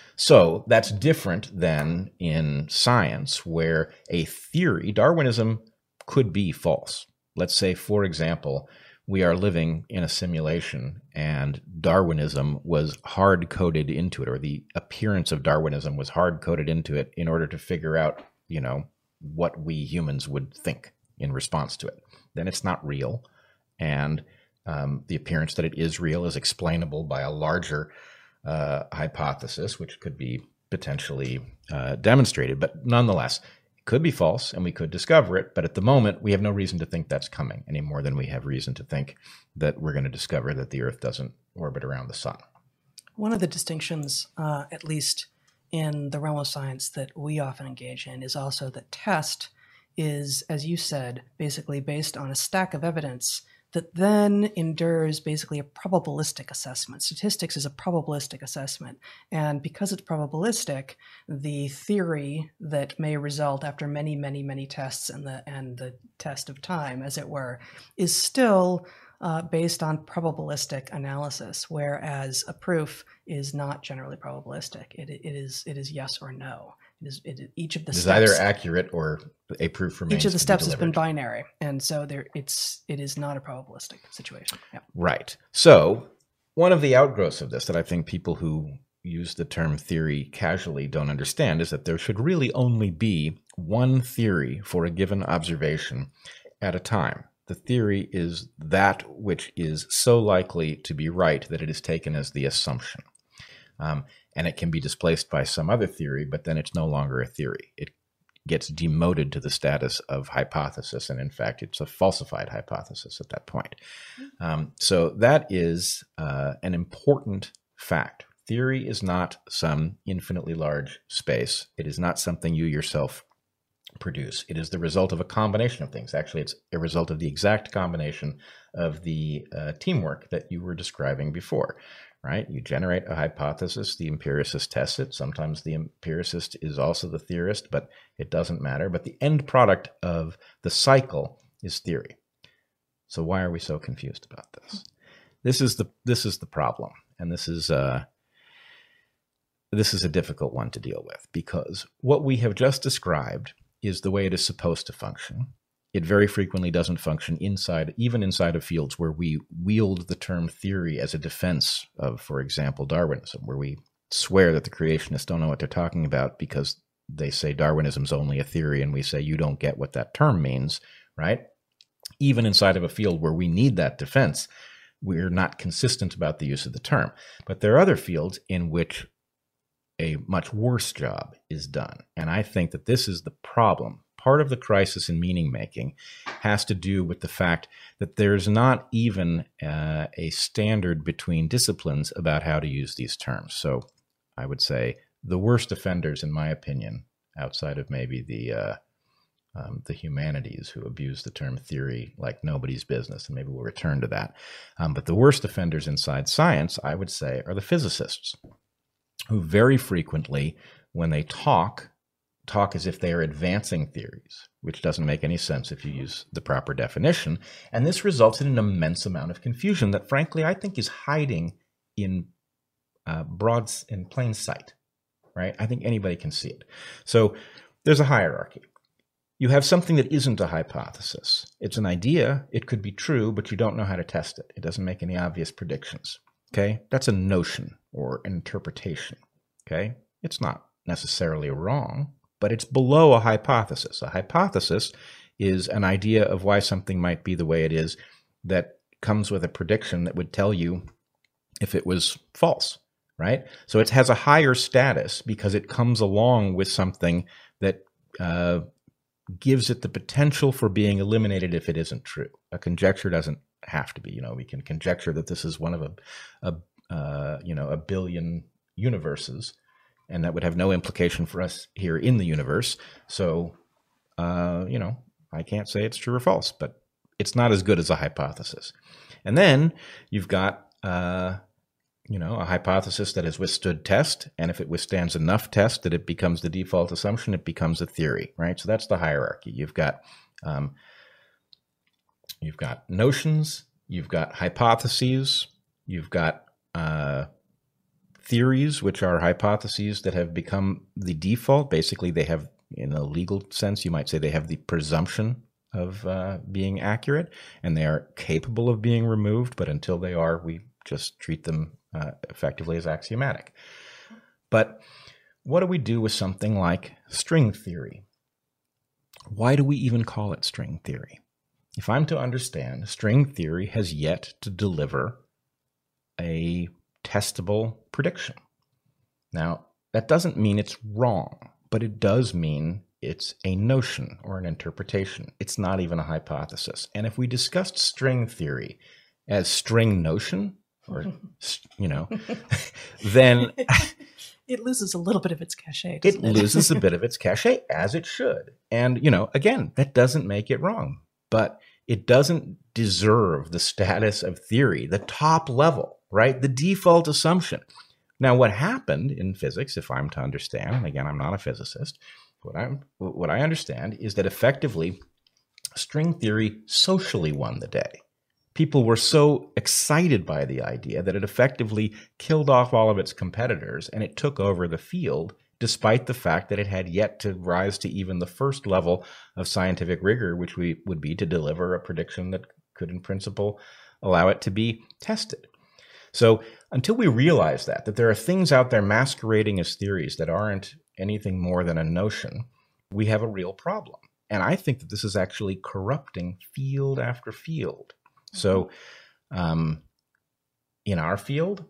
so that's different than in science, where a theory, Darwinism, could be false. Let's say, for example, we are living in a simulation and Darwinism was hard-coded into it, or the appearance of Darwinism was hard-coded into it in order to figure out, you know, what we humans would think in response to it. Then it's not real. And um, the appearance that it is real is explainable by a larger uh, hypothesis, which could be potentially uh, demonstrated. But nonetheless, could be false and we could discover it, but at the moment we have no reason to think that's coming any more than we have reason to think that we're going to discover that the Earth doesn't orbit around the sun. One of the distinctions, uh, at least in the realm of science that we often engage in, is also that test is, as you said, basically based on a stack of evidence that then endures basically a probabilistic assessment. Statistics is a probabilistic assessment. And because it's probabilistic, the theory that may result after many, many, many tests and the, and the test of time, as it were, is still uh, based on probabilistic analysis, whereas a proof is not generally probabilistic. It, it, is, it is yes or no. It is, it, each of the it is steps, either accurate or a proof remains. Each of the to steps be has been delivered. binary, and so there it's it is not a probabilistic situation. Yeah. Right. So one of the outgrowths of this that I think people who use the term theory casually don't understand is that there should really only be one theory for a given observation at a time. The theory is that which is so likely to be right that it is taken as the assumption. Um, and it can be displaced by some other theory, but then it's no longer a theory. It gets demoted to the status of hypothesis, and in fact, it's a falsified hypothesis at that point. Um, so that is uh, an important fact. Theory is not some infinitely large space. It is not something you yourself produce. It is the result of a combination of things. Actually, it's a result of the exact combination of the uh, teamwork that you were describing before. Right? You generate a hypothesis, the empiricist tests it. Sometimes the empiricist is also the theorist, but it doesn't matter. But the end product of the cycle is theory. So why are we so confused about this? This is the this is the problem, and this is uh, this is a difficult one to deal with, because what we have just described is the way it is supposed to function. It very frequently doesn't function inside, even inside of fields where we wield the term theory as a defense of, for example, Darwinism, where we swear that the creationists don't know what they're talking about because they say Darwinism's only a theory, and we say you don't get what that term means, right? Even inside of a field where we need that defense, we're not consistent about the use of the term. But there are other fields in which a much worse job is done. And I think that this is the problem. Part of the crisis in meaning making has to do with the fact that there's not even uh, a standard between disciplines about how to use these terms. So I would say the worst offenders, in my opinion, outside of maybe the uh, um, the humanities, who abuse the term theory like nobody's business, and maybe we'll return to that. Um, but the worst offenders inside science, I would say, are the physicists, who very frequently, when they talk, talk as if they are advancing theories, which doesn't make any sense if you use the proper definition. And this results in an immense amount of confusion that, frankly, I think is hiding in uh, broad, in plain sight, right? I think anybody can see it. So there's a hierarchy. You have something that isn't a hypothesis. It's an idea. It could be true, but you don't know how to test it. It doesn't make any obvious predictions, okay? That's a notion or an interpretation, okay? It's not necessarily wrong, but it's below a hypothesis. A hypothesis is an idea of why something might be the way it is that comes with a prediction that would tell you if it was false, right? So it has a higher status because it comes along with something that uh, gives it the potential for being eliminated if it isn't true. A conjecture doesn't have to be. You know, we can conjecture that this is one of a, a uh, you know, a billion universes, and that would have no implication for us here in the universe. So, uh, you know, I can't say it's true or false, but it's not as good as a hypothesis. And then you've got, uh, you know, a hypothesis that has withstood test. And if it withstands enough test that it becomes the default assumption, it becomes a theory, right? So that's the hierarchy. You've got, um, you've got notions, you've got hypotheses, you've got, uh, theories, which are hypotheses that have become the default. Basically, they have, in a legal sense, you might say they have the presumption of uh, being accurate, and they are capable of being removed, but until they are, we just treat them uh, effectively as axiomatic. But what do we do with something like string theory? Why do we even call it string theory? If I'm to understand, string theory has yet to deliver a testable prediction. Now, that doesn't mean it's wrong, but it does mean it's a notion or an interpretation. It's not even a hypothesis. And if we discussed string theory as string notion, or, you know, then it loses a little bit of its cachet. It, it loses a bit of its cachet, as it should. And, you know, again, that doesn't make it wrong. But it doesn't deserve the status of theory, the top level, right? The default assumption. Now, what happened in physics, if I'm to understand, and again, I'm not a physicist, what, I'm, what I understand is that effectively string theory socially won the day. People were so excited by the idea that it effectively killed off all of its competitors, and it took over the field, despite the fact that it had yet to rise to even the first level of scientific rigor, which we, would be to deliver a prediction that could, in principle, allow it to be tested. So until we realize that, that there are things out there masquerading as theories that aren't anything more than a notion, we have a real problem. And I think that this is actually corrupting field after field. So um, in our field,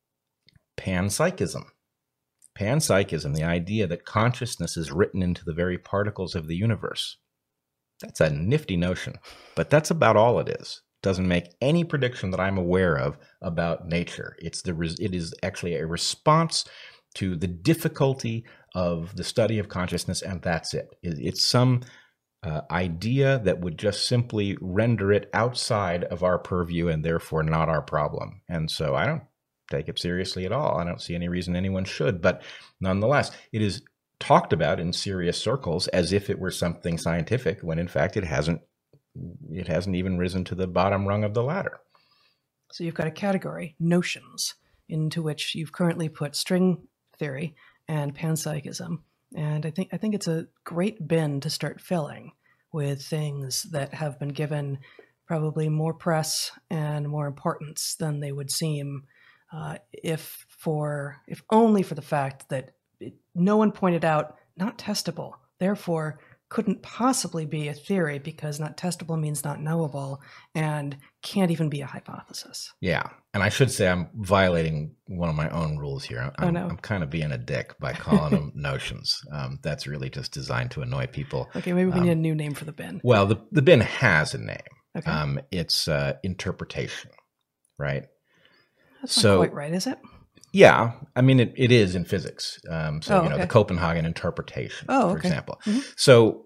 panpsychism. Panpsychism, the idea that consciousness is written into the very particles of the universe. That's a nifty notion, but that's about all it is. It doesn't make any prediction that I'm aware of about nature. It's the res- it is actually a response to the difficulty of the study of consciousness, and that's it. it it's some uh, idea that would just simply render it outside of our purview and therefore not our problem. And so I don't take it seriously at all. I don't see any reason anyone should, but nonetheless, it is talked about in serious circles as if it were something scientific, when in fact it hasn't it hasn't even risen to the bottom rung of the ladder. So you've got a category, notions, into which you've currently put string theory and panpsychism. And I think I think it's a great bin to start filling with things that have been given probably more press and more importance than they would seem uh, if for if only for the fact that it, no one pointed out not testable, therefore couldn't possibly be a theory, because not testable means not knowable and can't even be a hypothesis. Yeah. And I should say I'm violating one of my own rules here. I'm, oh, no. I'm kind of being a dick by calling them notions. Um, that's really just designed to annoy people. Okay, maybe we um, need a new name for the bin. Well, the, the bin has a name. Okay. Um, it's uh, interpretation, right? That's so, not quite right, is it? Yeah, I mean, it, it is in physics. Um, so, oh, you know, okay. the Copenhagen interpretation, oh, for okay. example. Mm-hmm. So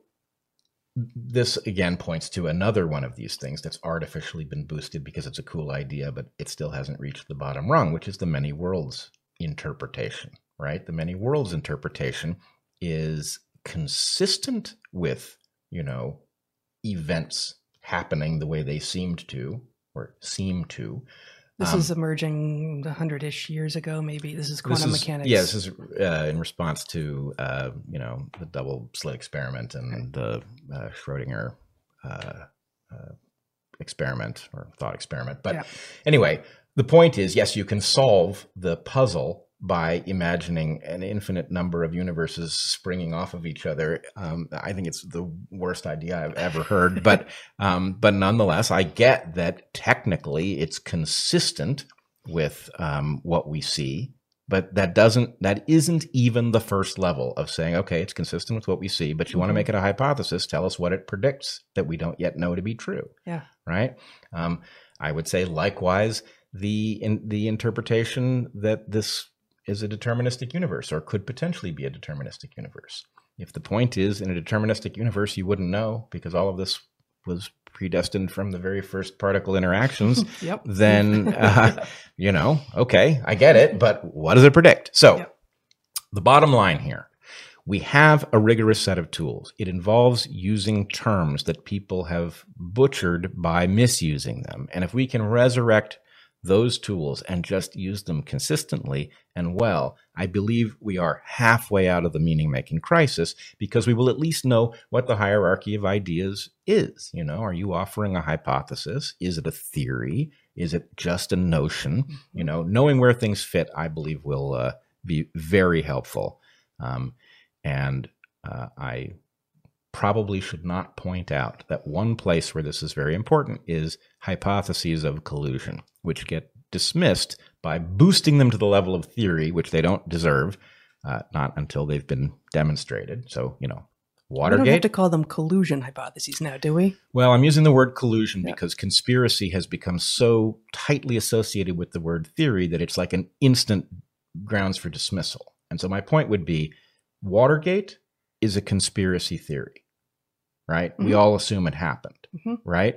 this, again, points to another one of these things that's artificially been boosted because it's a cool idea, but it still hasn't reached the bottom rung, which is the many worlds interpretation, right? The many worlds interpretation is consistent with, you know, events happening the way they seemed to, or seem to. This um, is emerging a hundred-ish years ago, maybe. This is quantum this is, mechanics. Yeah, this is uh, in response to, uh, you know, the double slit experiment and the uh, Schrodinger uh, uh, experiment or thought experiment. But yeah. anyway, the point is, yes, you can solve the puzzle by imagining an infinite number of universes springing off of each other. Um, I think it's the worst idea I've ever heard, but um, but nonetheless, I get that technically it's consistent with um, what we see, but that doesn't that isn't even the first level of saying, okay, it's consistent with what we see, but you mm-hmm. want to make it a hypothesis. Tell us what it predicts that we don't yet know to be true. Yeah, right. Um, I would say likewise the in, the interpretation that this is a deterministic universe, or could potentially be a deterministic universe. If the point is, in a deterministic universe, you wouldn't know because all of this was predestined from the very first particle interactions, yep. then, uh, you know, okay, I get it, but what does it predict? So yep. the bottom line here, we have a rigorous set of tools. It involves using terms that people have butchered by misusing them. And if we can resurrect those tools and just use them consistently and well, I believe we are halfway out of the meaning-making crisis, because we will at least know what the hierarchy of ideas is. You know, are you offering a hypothesis? Is it a theory? Is it just a notion? Mm-hmm. You know, knowing where things fit, I believe, will uh, be very helpful. Um, and uh, I probably should not point out that one place where this is very important is hypotheses of collusion, which get dismissed by boosting them to the level of theory, which they don't deserve, uh, not until they've been demonstrated. So, you know, Watergate. We don't have to call them collusion hypotheses now, do we? Well, I'm using the word collusion yeah. because conspiracy has become so tightly associated with the word theory that it's like an instant grounds for dismissal. And so my point would be, Watergate is a conspiracy theory. Right? Mm-hmm. We all assume it happened, mm-hmm. right?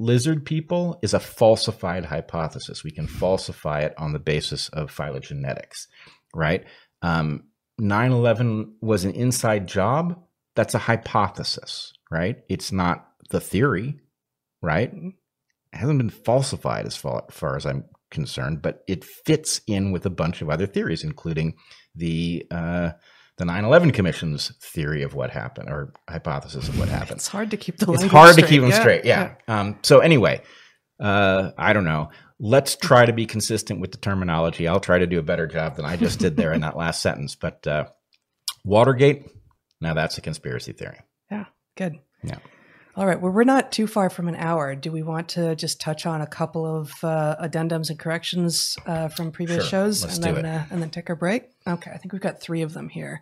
lizard people is a falsified hypothesis. We can falsify it on the basis of phylogenetics, right? Um, nine eleven was an inside job. That's a hypothesis, right? It's not the theory, right? It hasn't been falsified as far, far as I'm concerned, but it fits in with a bunch of other theories, including the uh, the nine eleven Commission's theory of what happened, or hypothesis of what happened. It's hard to keep the It's hard straight. to keep them yeah. straight, yeah. yeah. Um, so anyway, uh, I don't know. Let's try to be consistent with the terminology. I'll try to do a better job than I just did there in that last sentence. But uh, Watergate, now that's a conspiracy theory. Yeah, good. Yeah. All right. Well, we're not too far from an hour. Do we want to just touch on a couple of uh, addendums and corrections uh, from previous Sure. shows, Let's and do then it. uh, and then take our break? Okay. I think we've got three of them here.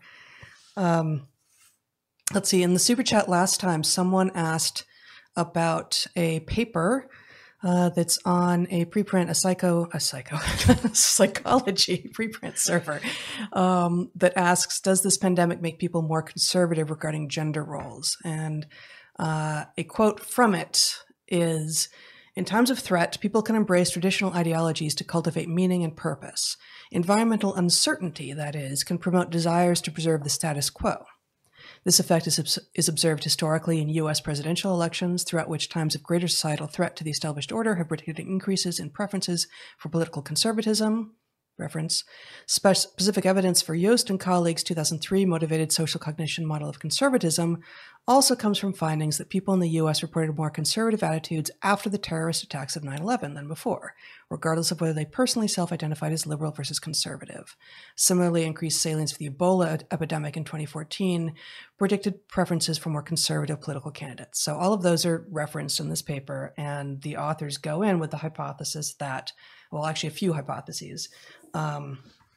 Um, let's see. In the super chat last time, someone asked about a paper uh, that's on a preprint, a psycho, a psycho psychology preprint server um, that asks, "Does this pandemic make people more conservative regarding gender roles?" And Uh, a quote from it is, "In times of threat, people can embrace traditional ideologies to cultivate meaning and purpose. Environmental uncertainty, that is, can promote desires to preserve the status quo. This effect is, is observed historically in U S presidential elections, throughout which times of greater societal threat to the established order have predicted increases in preferences for political conservatism." Reference. Spe- specific evidence for Yost and colleagues' two thousand three motivated social cognition model of conservatism also comes from findings that people in the U S reported more conservative attitudes after the terrorist attacks of nine eleven than before, regardless of whether they personally self-identified as liberal versus conservative. Similarly, increased salience of the Ebola epidemic in twenty fourteen predicted preferences for more conservative political candidates. So all of those are referenced in this paper, and the authors go in with the hypothesis that, well, actually a few hypotheses, um,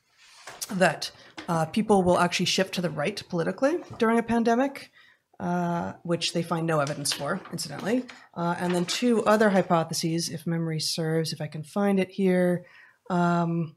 that uh, people will actually shift to the right politically during a pandemic, uh, which they find no evidence for, incidentally. Uh, and then two other hypotheses, if memory serves, if I can find it here. Um,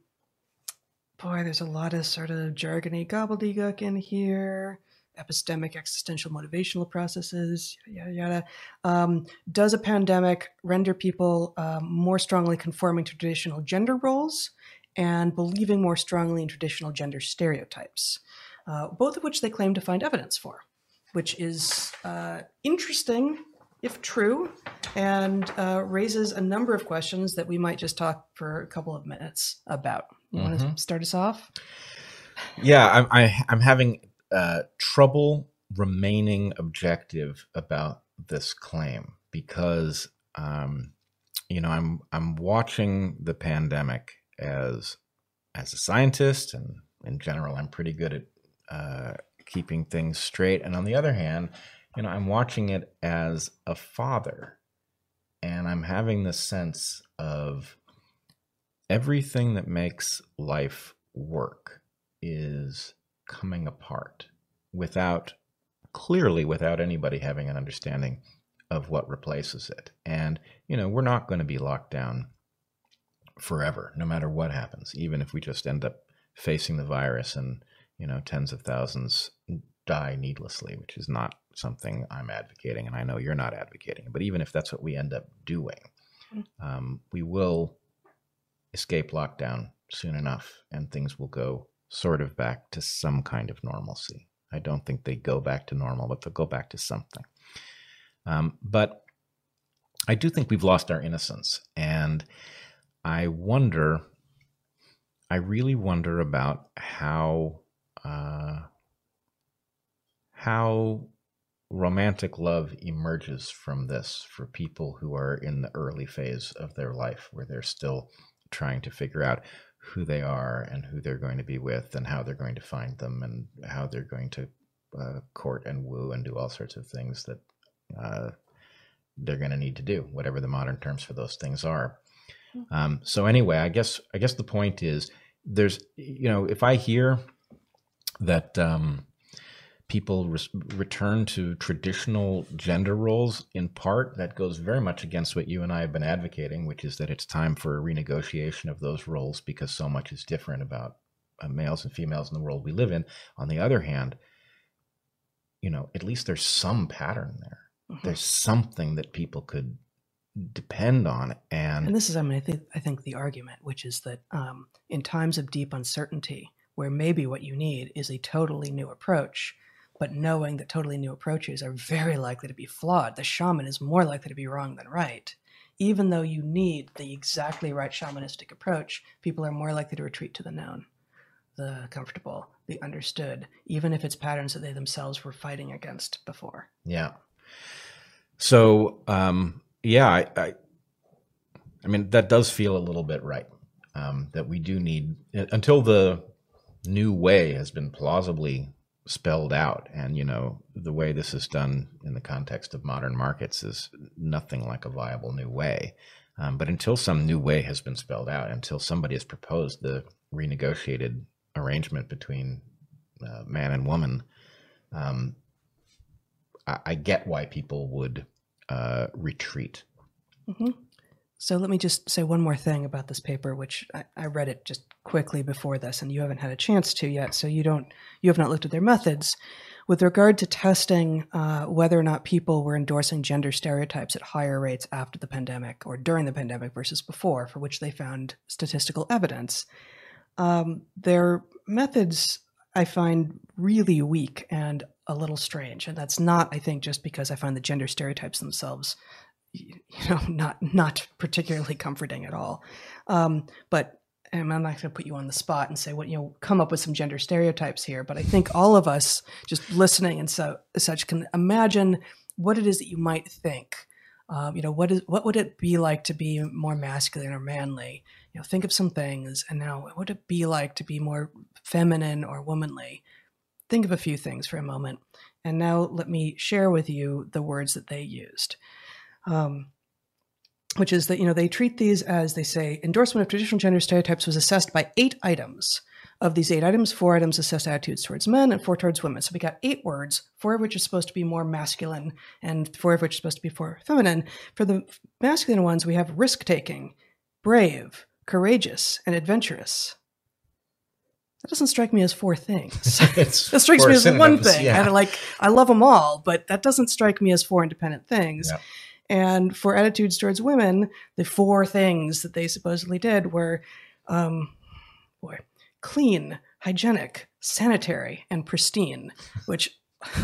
boy, there's a lot of sort of jargony gobbledygook in here. Epistemic existential motivational processes, yada, yada. Um, does a pandemic render people um, more strongly conforming to traditional gender roles and believing more strongly in traditional gender stereotypes? Uh, both of which they claim to find evidence for, which is uh, interesting if true, and uh, raises a number of questions that we might just talk for a couple of minutes about. You mm-hmm. want to start us off? Yeah, I'm, I, I'm having uh, trouble remaining objective about this claim because, um, you know, I'm I'm watching the pandemic as as a scientist, and in general, I'm pretty good at uh, keeping things straight. And on the other hand, you know, I'm watching it as a father, and I'm having this sense of everything that makes life work is coming apart without, clearly without anybody having an understanding of what replaces it. And, you know, we're not going to be locked down forever, no matter what happens, even if we just end up facing the virus and, you know, tens of thousands die needlessly, which is not something I'm advocating, and I know you're not advocating. But even if that's what we end up doing, um, we will escape lockdown soon enough, and things will go sort of back to some kind of normalcy. I don't think they go back to normal, but they'll go back to something. Um, but I do think we've lost our innocence, and I wonder, I really wonder about how uh, how romantic love emerges from this for people who are in the early phase of their life, where they're still trying to figure out who they are and who they're going to be with and how they're going to find them and how they're going to uh, court and woo and do all sorts of things that uh, they're going to need to do, whatever the modern terms for those things are. Um, so anyway, I guess I guess the point is, there's, you know, if I hear that um, people re- return to traditional gender roles, in part, that goes very much against what you and I have been advocating, which is that it's time for a renegotiation of those roles because so much is different about uh, males and females in the world we live in. On the other hand, you know, at least there's some pattern there. Mm-hmm. There's something that people could depend on. And, and this is, I mean, I think, I think the argument, which is that um, in times of deep uncertainty, where maybe what you need is a totally new approach, but knowing that totally new approaches are very likely to be flawed, the shaman is more likely to be wrong than right. Even though you need the exactly right shamanistic approach, people are more likely to retreat to the known, the comfortable, the understood, even if it's patterns that they themselves were fighting against before. Yeah. So, um, yeah, I, I, I mean, that does feel a little bit right, um, that we do need, until the new way has been plausibly spelled out. And, you know, the way this is done in the context of modern markets is nothing like a viable new way. Um, but until some new way has been spelled out, until somebody has proposed the renegotiated arrangement between uh, man and woman, um, I, I get why people would uh, retreat. Mm-hmm. So let me just say one more thing about this paper, which I, I read it just quickly before this, and you haven't had a chance to yet, so you don't, you have not looked at their methods. With regard to testing uh, whether or not people were endorsing gender stereotypes at higher rates after the pandemic or during the pandemic versus before, for which they found statistical evidence, um, their methods I find really weak and a little strange. And that's not, I think, just because I find the gender stereotypes themselves you know, not not particularly comforting at all. Um, but and I'm not going to put you on the spot and say, what, you know, come up with some gender stereotypes here. But I think all of us just listening and so such can imagine what it is that you might think. Um, you know, what is what would it be like to be more masculine or manly? You know, think of some things. And now, what would it be like to be more feminine or womanly? Think of a few things for a moment. And now let me share with you the words that they used. Um, which is that, you know, they treat these as, they say, endorsement of traditional gender stereotypes was assessed by eight items. Of these eight items, four items assessed attitudes towards men and four towards women. So we got eight words, four of which are supposed to be more masculine and four of which are supposed to be more feminine. For the masculine ones, we have risk-taking, brave, courageous, and adventurous. That doesn't strike me as four things. That strikes me as one thing. Yeah. And like, I love them all, but that doesn't strike me as four independent things. Yeah. And for attitudes towards women, the four things that they supposedly did were, um, boy, clean, hygienic, sanitary, and pristine, which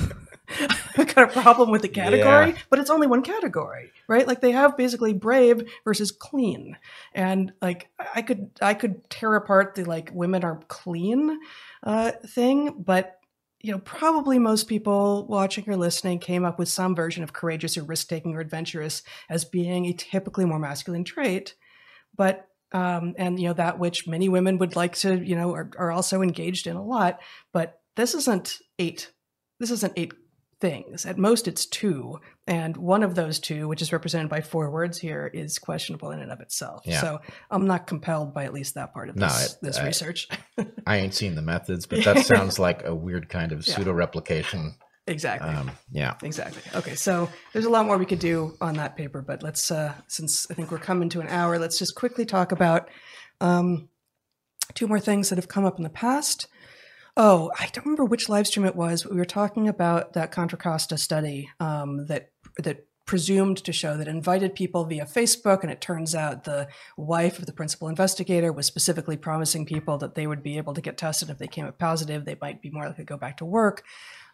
I've got a problem with the category, yeah. But it's only one category, right? Like they have basically brave versus clean. And like, I could, I could tear apart the like women are clean uh, thing, but you know, probably most people watching or listening came up with some version of courageous or risk-taking or adventurous as being a typically more masculine trait. But, um, and, you know, that which many women would like to, you know, are, are also engaged in a lot. But this isn't eight. This isn't eight things. At most, it's two. And one of those two, which is represented by four words here, is questionable in and of itself. Yeah. So I'm not compelled by at least that part of this, no, it, this I, research. I ain't seen the methods, but that sounds like a weird kind of yeah. pseudo-replication. Exactly. Um, yeah. Exactly. Okay, so there's a lot more we could do on that paper, but let's, uh, since I think we're coming to an hour, let's just quickly talk about um, two more things that have come up in the past. Oh, I don't remember which live stream it was, but we were talking about that Contra Costa study um, that that presumed to show that invited people via Facebook, and it turns out the wife of the principal investigator was specifically promising people that they would be able to get tested. If they came up positive, they might be more likely to go back to work.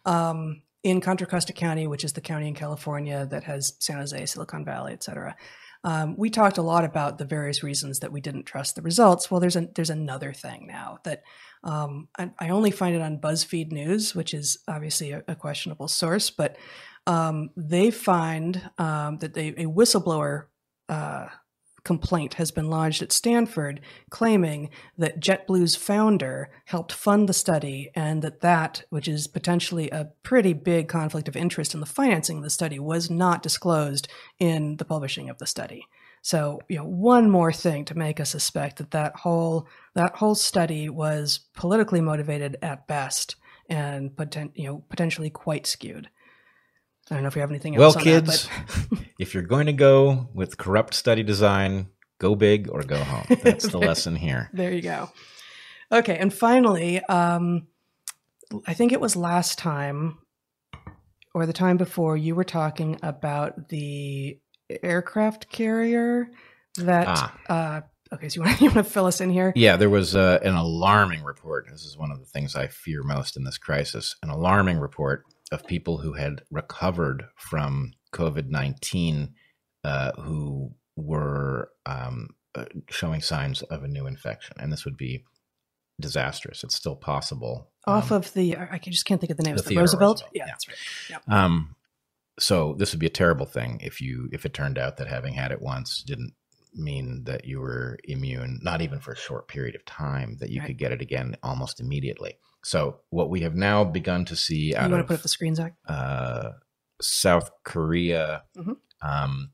Um, in Contra Costa County, which is the county in California that has San Jose, Silicon Valley, et cetera. Um, we talked a lot about the various reasons that we didn't trust the results. Well, there's a, there's another thing now that um, I, I only find it on BuzzFeed News, which is obviously a, a questionable source, but um, they find um, that they, a whistleblower uh, complaint has been lodged at Stanford claiming that JetBlue's founder helped fund the study, and that that, which is potentially a pretty big conflict of interest in the financing of the study, was not disclosed in the publishing of the study. So, you know, one more thing to make us suspect that that whole that whole study was politically motivated at best and poten- you know, potentially quite skewed. I don't know if you have anything else well, on kids, that, but if you're going to go with corrupt study design, go big or go home. That's the lesson here. There you go. Okay, and finally, um, I think it was last time or the time before you were talking about the aircraft carrier that. Ah. Uh, okay, so you want, you want to fill us in here? Yeah, there was uh, an alarming report. This is one of the things I fear most in this crisis. An alarming report of people who had recovered from COVID nineteen uh, who were um, uh, showing signs of a new infection. And this would be disastrous. It's still possible. Off um, of the, I just can't think of the name. the It's the Theodore Roosevelt? Roosevelt, Yeah, yeah. that's right. Yep. Um, so this would be a terrible thing if you if it turned out that having had it once didn't mean that you were immune, not even for a short period of time, that you Right. could get it again almost immediately. So what we have now begun to see out You want of to put up the screen, Zach? uh, South Korea Mhm. um,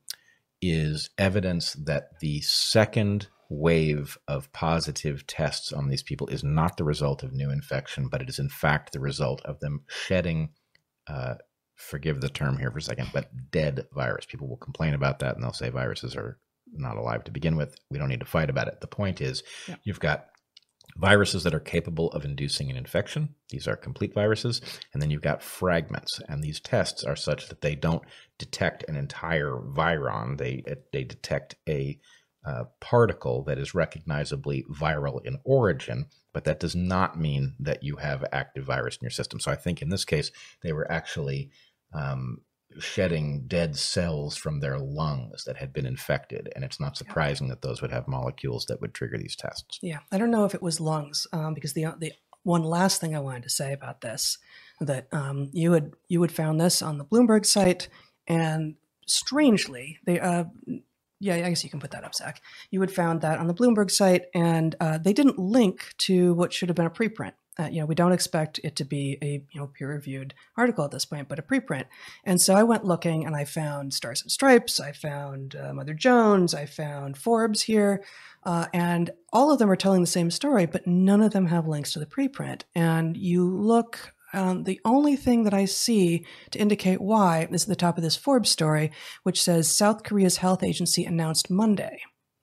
is evidence that the second wave of positive tests on these people is not the result of new infection, but it is in fact the result of them shedding, uh, forgive the term here for a second, but dead virus. People will complain about that and they'll say viruses are not alive to begin with. We don't need to fight about it. The point is, Yeah. you've got viruses that are capable of inducing an infection. These are complete viruses. And then you've got fragments. And these tests are such that they don't detect an entire viron. They, they detect a uh, particle that is recognizably viral in origin, but that does not mean that you have active virus in your system. So I think in this case, they were actually um, shedding dead cells from their lungs that had been infected. And it's not surprising that those would have molecules that would trigger these tests. Yeah, I don't know if it was lungs, um, because the the one last thing I wanted to say about this, that um, you had you had found this on the Bloomberg site, and strangely, they uh, yeah, I guess you can put that up, Zach. You had found that on the Bloomberg site, and uh, they didn't link to what should have been a preprint. Uh, you know, we don't expect it to be a you know peer-reviewed article at this point, but a preprint. And so I went looking, and I found Stars and Stripes, I found uh, Mother Jones, I found Forbes here, uh, and all of them are telling the same story, but none of them have links to the preprint. And you look, um, the only thing that I see to indicate why is at the top of this Forbes story, which says South Korea's health agency announced Monday,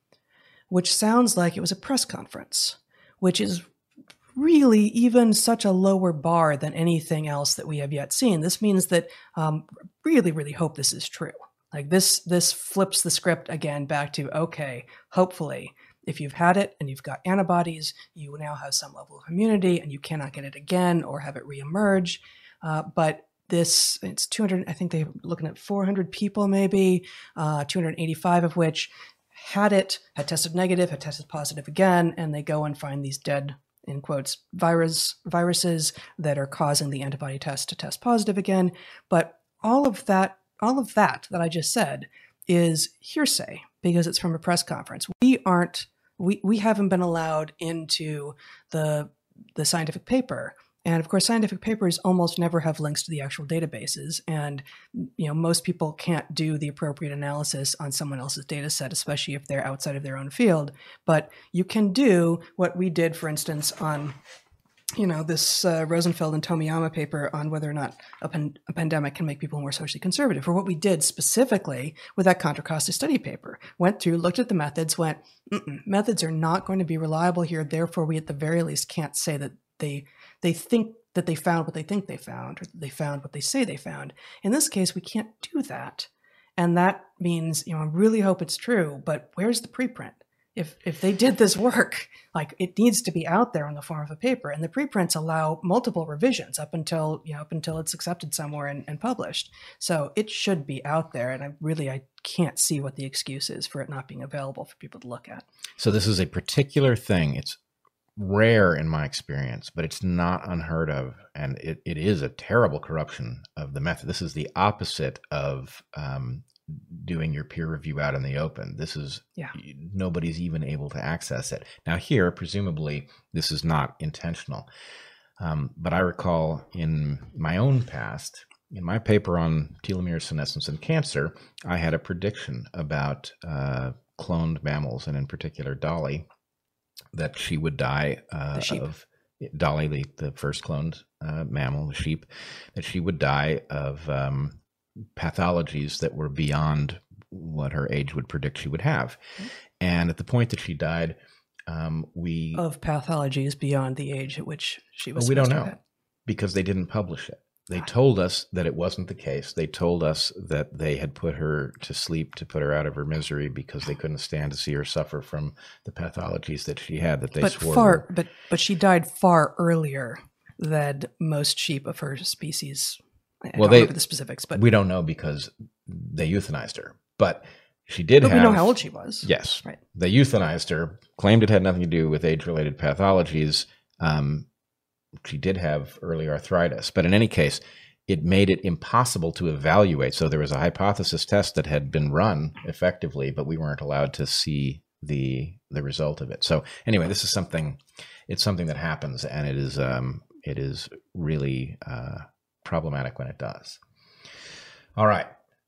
which sounds like it was a press conference, which is really even such a lower bar than anything else that we have yet seen. This means that um, really, really hope this is true. Like this, this flips the script again back to, okay, hopefully, if you've had it and you've got antibodies, you now have some level of immunity and you cannot get it again or have it reemerge. Uh, but this, it's two hundred, I think they're looking at four hundred people maybe, uh, two hundred eighty-five of which had it, had tested negative, had tested positive again, and they go and find these dead, in quotes, virus viruses that are causing the antibody test to test positive again. But all of that, all of that that I just said is hearsay because it's from a press conference. We aren't, we, we haven't been allowed into the the scientific paper. And of course, scientific papers almost never have links to the actual databases. And, you know, most people can't do the appropriate analysis on someone else's data set, especially if they're outside of their own field. But you can do what we did, for instance, on, you know, this uh, Rosenfeld and Tomiyama paper on whether or not a, pan- a pandemic can make people more socially conservative, or what we did specifically with that Contra Costa study paper. Went through, looked at the methods, went, Mm-mm, methods are not going to be reliable here. Therefore, we at the very least can't say that they they think that they found what they think they found, or they found what they say they found. In this case, we can't do that. And that means, you know, I really hope it's true, but where's the preprint? If if they did this work, like it needs to be out there in the form of a paper. And the preprints allow multiple revisions up until, you know, up until it's accepted somewhere and, and published. So it should be out there. And I really, I can't see what the excuse is for it not being available for people to look at. So this is a particular thing. It's rare in my experience, but it's not unheard of. And it, it is a terrible corruption of the method. This is the opposite of um, doing your peer review out in the open. This is, yeah. Nobody's even able to access it. Now here, presumably, this is not intentional. Um, but I recall in my own past, in my paper on telomere senescence and cancer, I had a prediction about uh, cloned mammals, and in particular Dolly, that she would die uh, of Dolly, the, the first cloned uh, mammal, the sheep, that she would die of um, pathologies that were beyond what her age would predict she would have. Mm-hmm. And at the point that she died, um, we... Of pathologies beyond the age at which she was... Well, we don't know, because they didn't publish it. They told us that it wasn't the case. They told us that they had put her to sleep to put her out of her misery because they couldn't stand to see her suffer from the pathologies that she had that they but swore. Far, were. but but she died far earlier than most sheep of her species. I well, don't they, remember the specifics, but we don't know because they euthanized her. But she did but have. we know how old she was. Yes, right. They euthanized her, claimed it had nothing to do with age-related pathologies. Um, she did have early arthritis, but in any case, it made it impossible to evaluate. So there was a hypothesis test that had been run effectively, but we weren't allowed to see the the result of it. So anyway, this is something. It's something that happens, and it is um, it is really uh, problematic when it does. All right.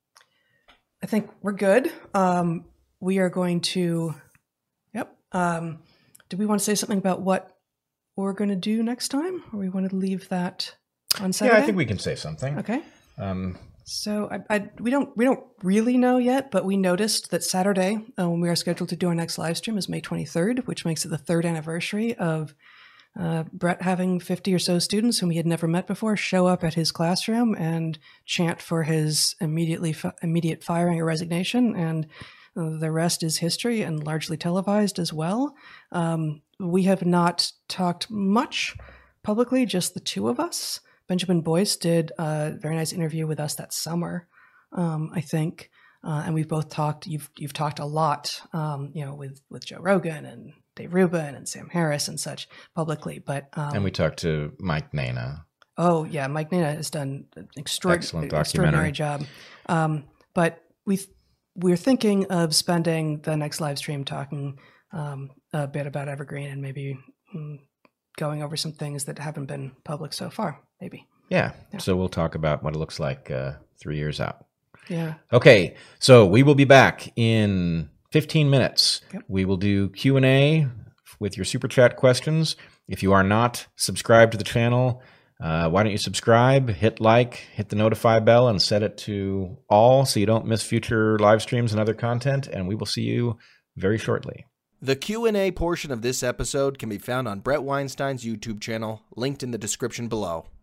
I think we're good. Um, we are going to. Yep. Um, do we want to say something about what we're going to do next time, or we want to leave that on Saturday? Yeah, I think we can say something. Okay. Um, so I, I, we don't we don't really know yet, but we noticed that Saturday, uh, when we are scheduled to do our next live stream, is May twenty-third, which makes it the third anniversary of uh, Brett having fifty or so students whom he had never met before show up at his classroom and chant for his immediately fi- immediate firing or resignation, and uh, the rest is history and largely televised as well. Um, we have not talked much publicly, just the two of us. Benjamin Boyce did a very nice interview with us that summer, um, I think, uh, and we've both talked. You've you've talked a lot, um, you know, with with Joe Rogan and Dave Rubin and Sam Harris and such publicly. But um, and we talked to Mike Nana. Oh yeah, Mike Nana has done an extraordinary, Excellent extraordinary documentary. job. Um, but we we're thinking of spending the next live stream talking um, a bit about Evergreen and maybe mm, going over some things that haven't been public so far. Maybe. Yeah. Yeah. So we'll talk about what it looks like uh, three years out. Yeah. Okay. So we will be back in fifteen minutes. Yep. We will do Q and A with your Super Chat questions. If you are not subscribed to the channel, uh, why don't you subscribe, hit like, hit the notify bell, and set it to all so you don't miss future live streams and other content. And we will see you very shortly. The Q and A portion of this episode can be found on Brett Weinstein's YouTube channel, linked in the description below.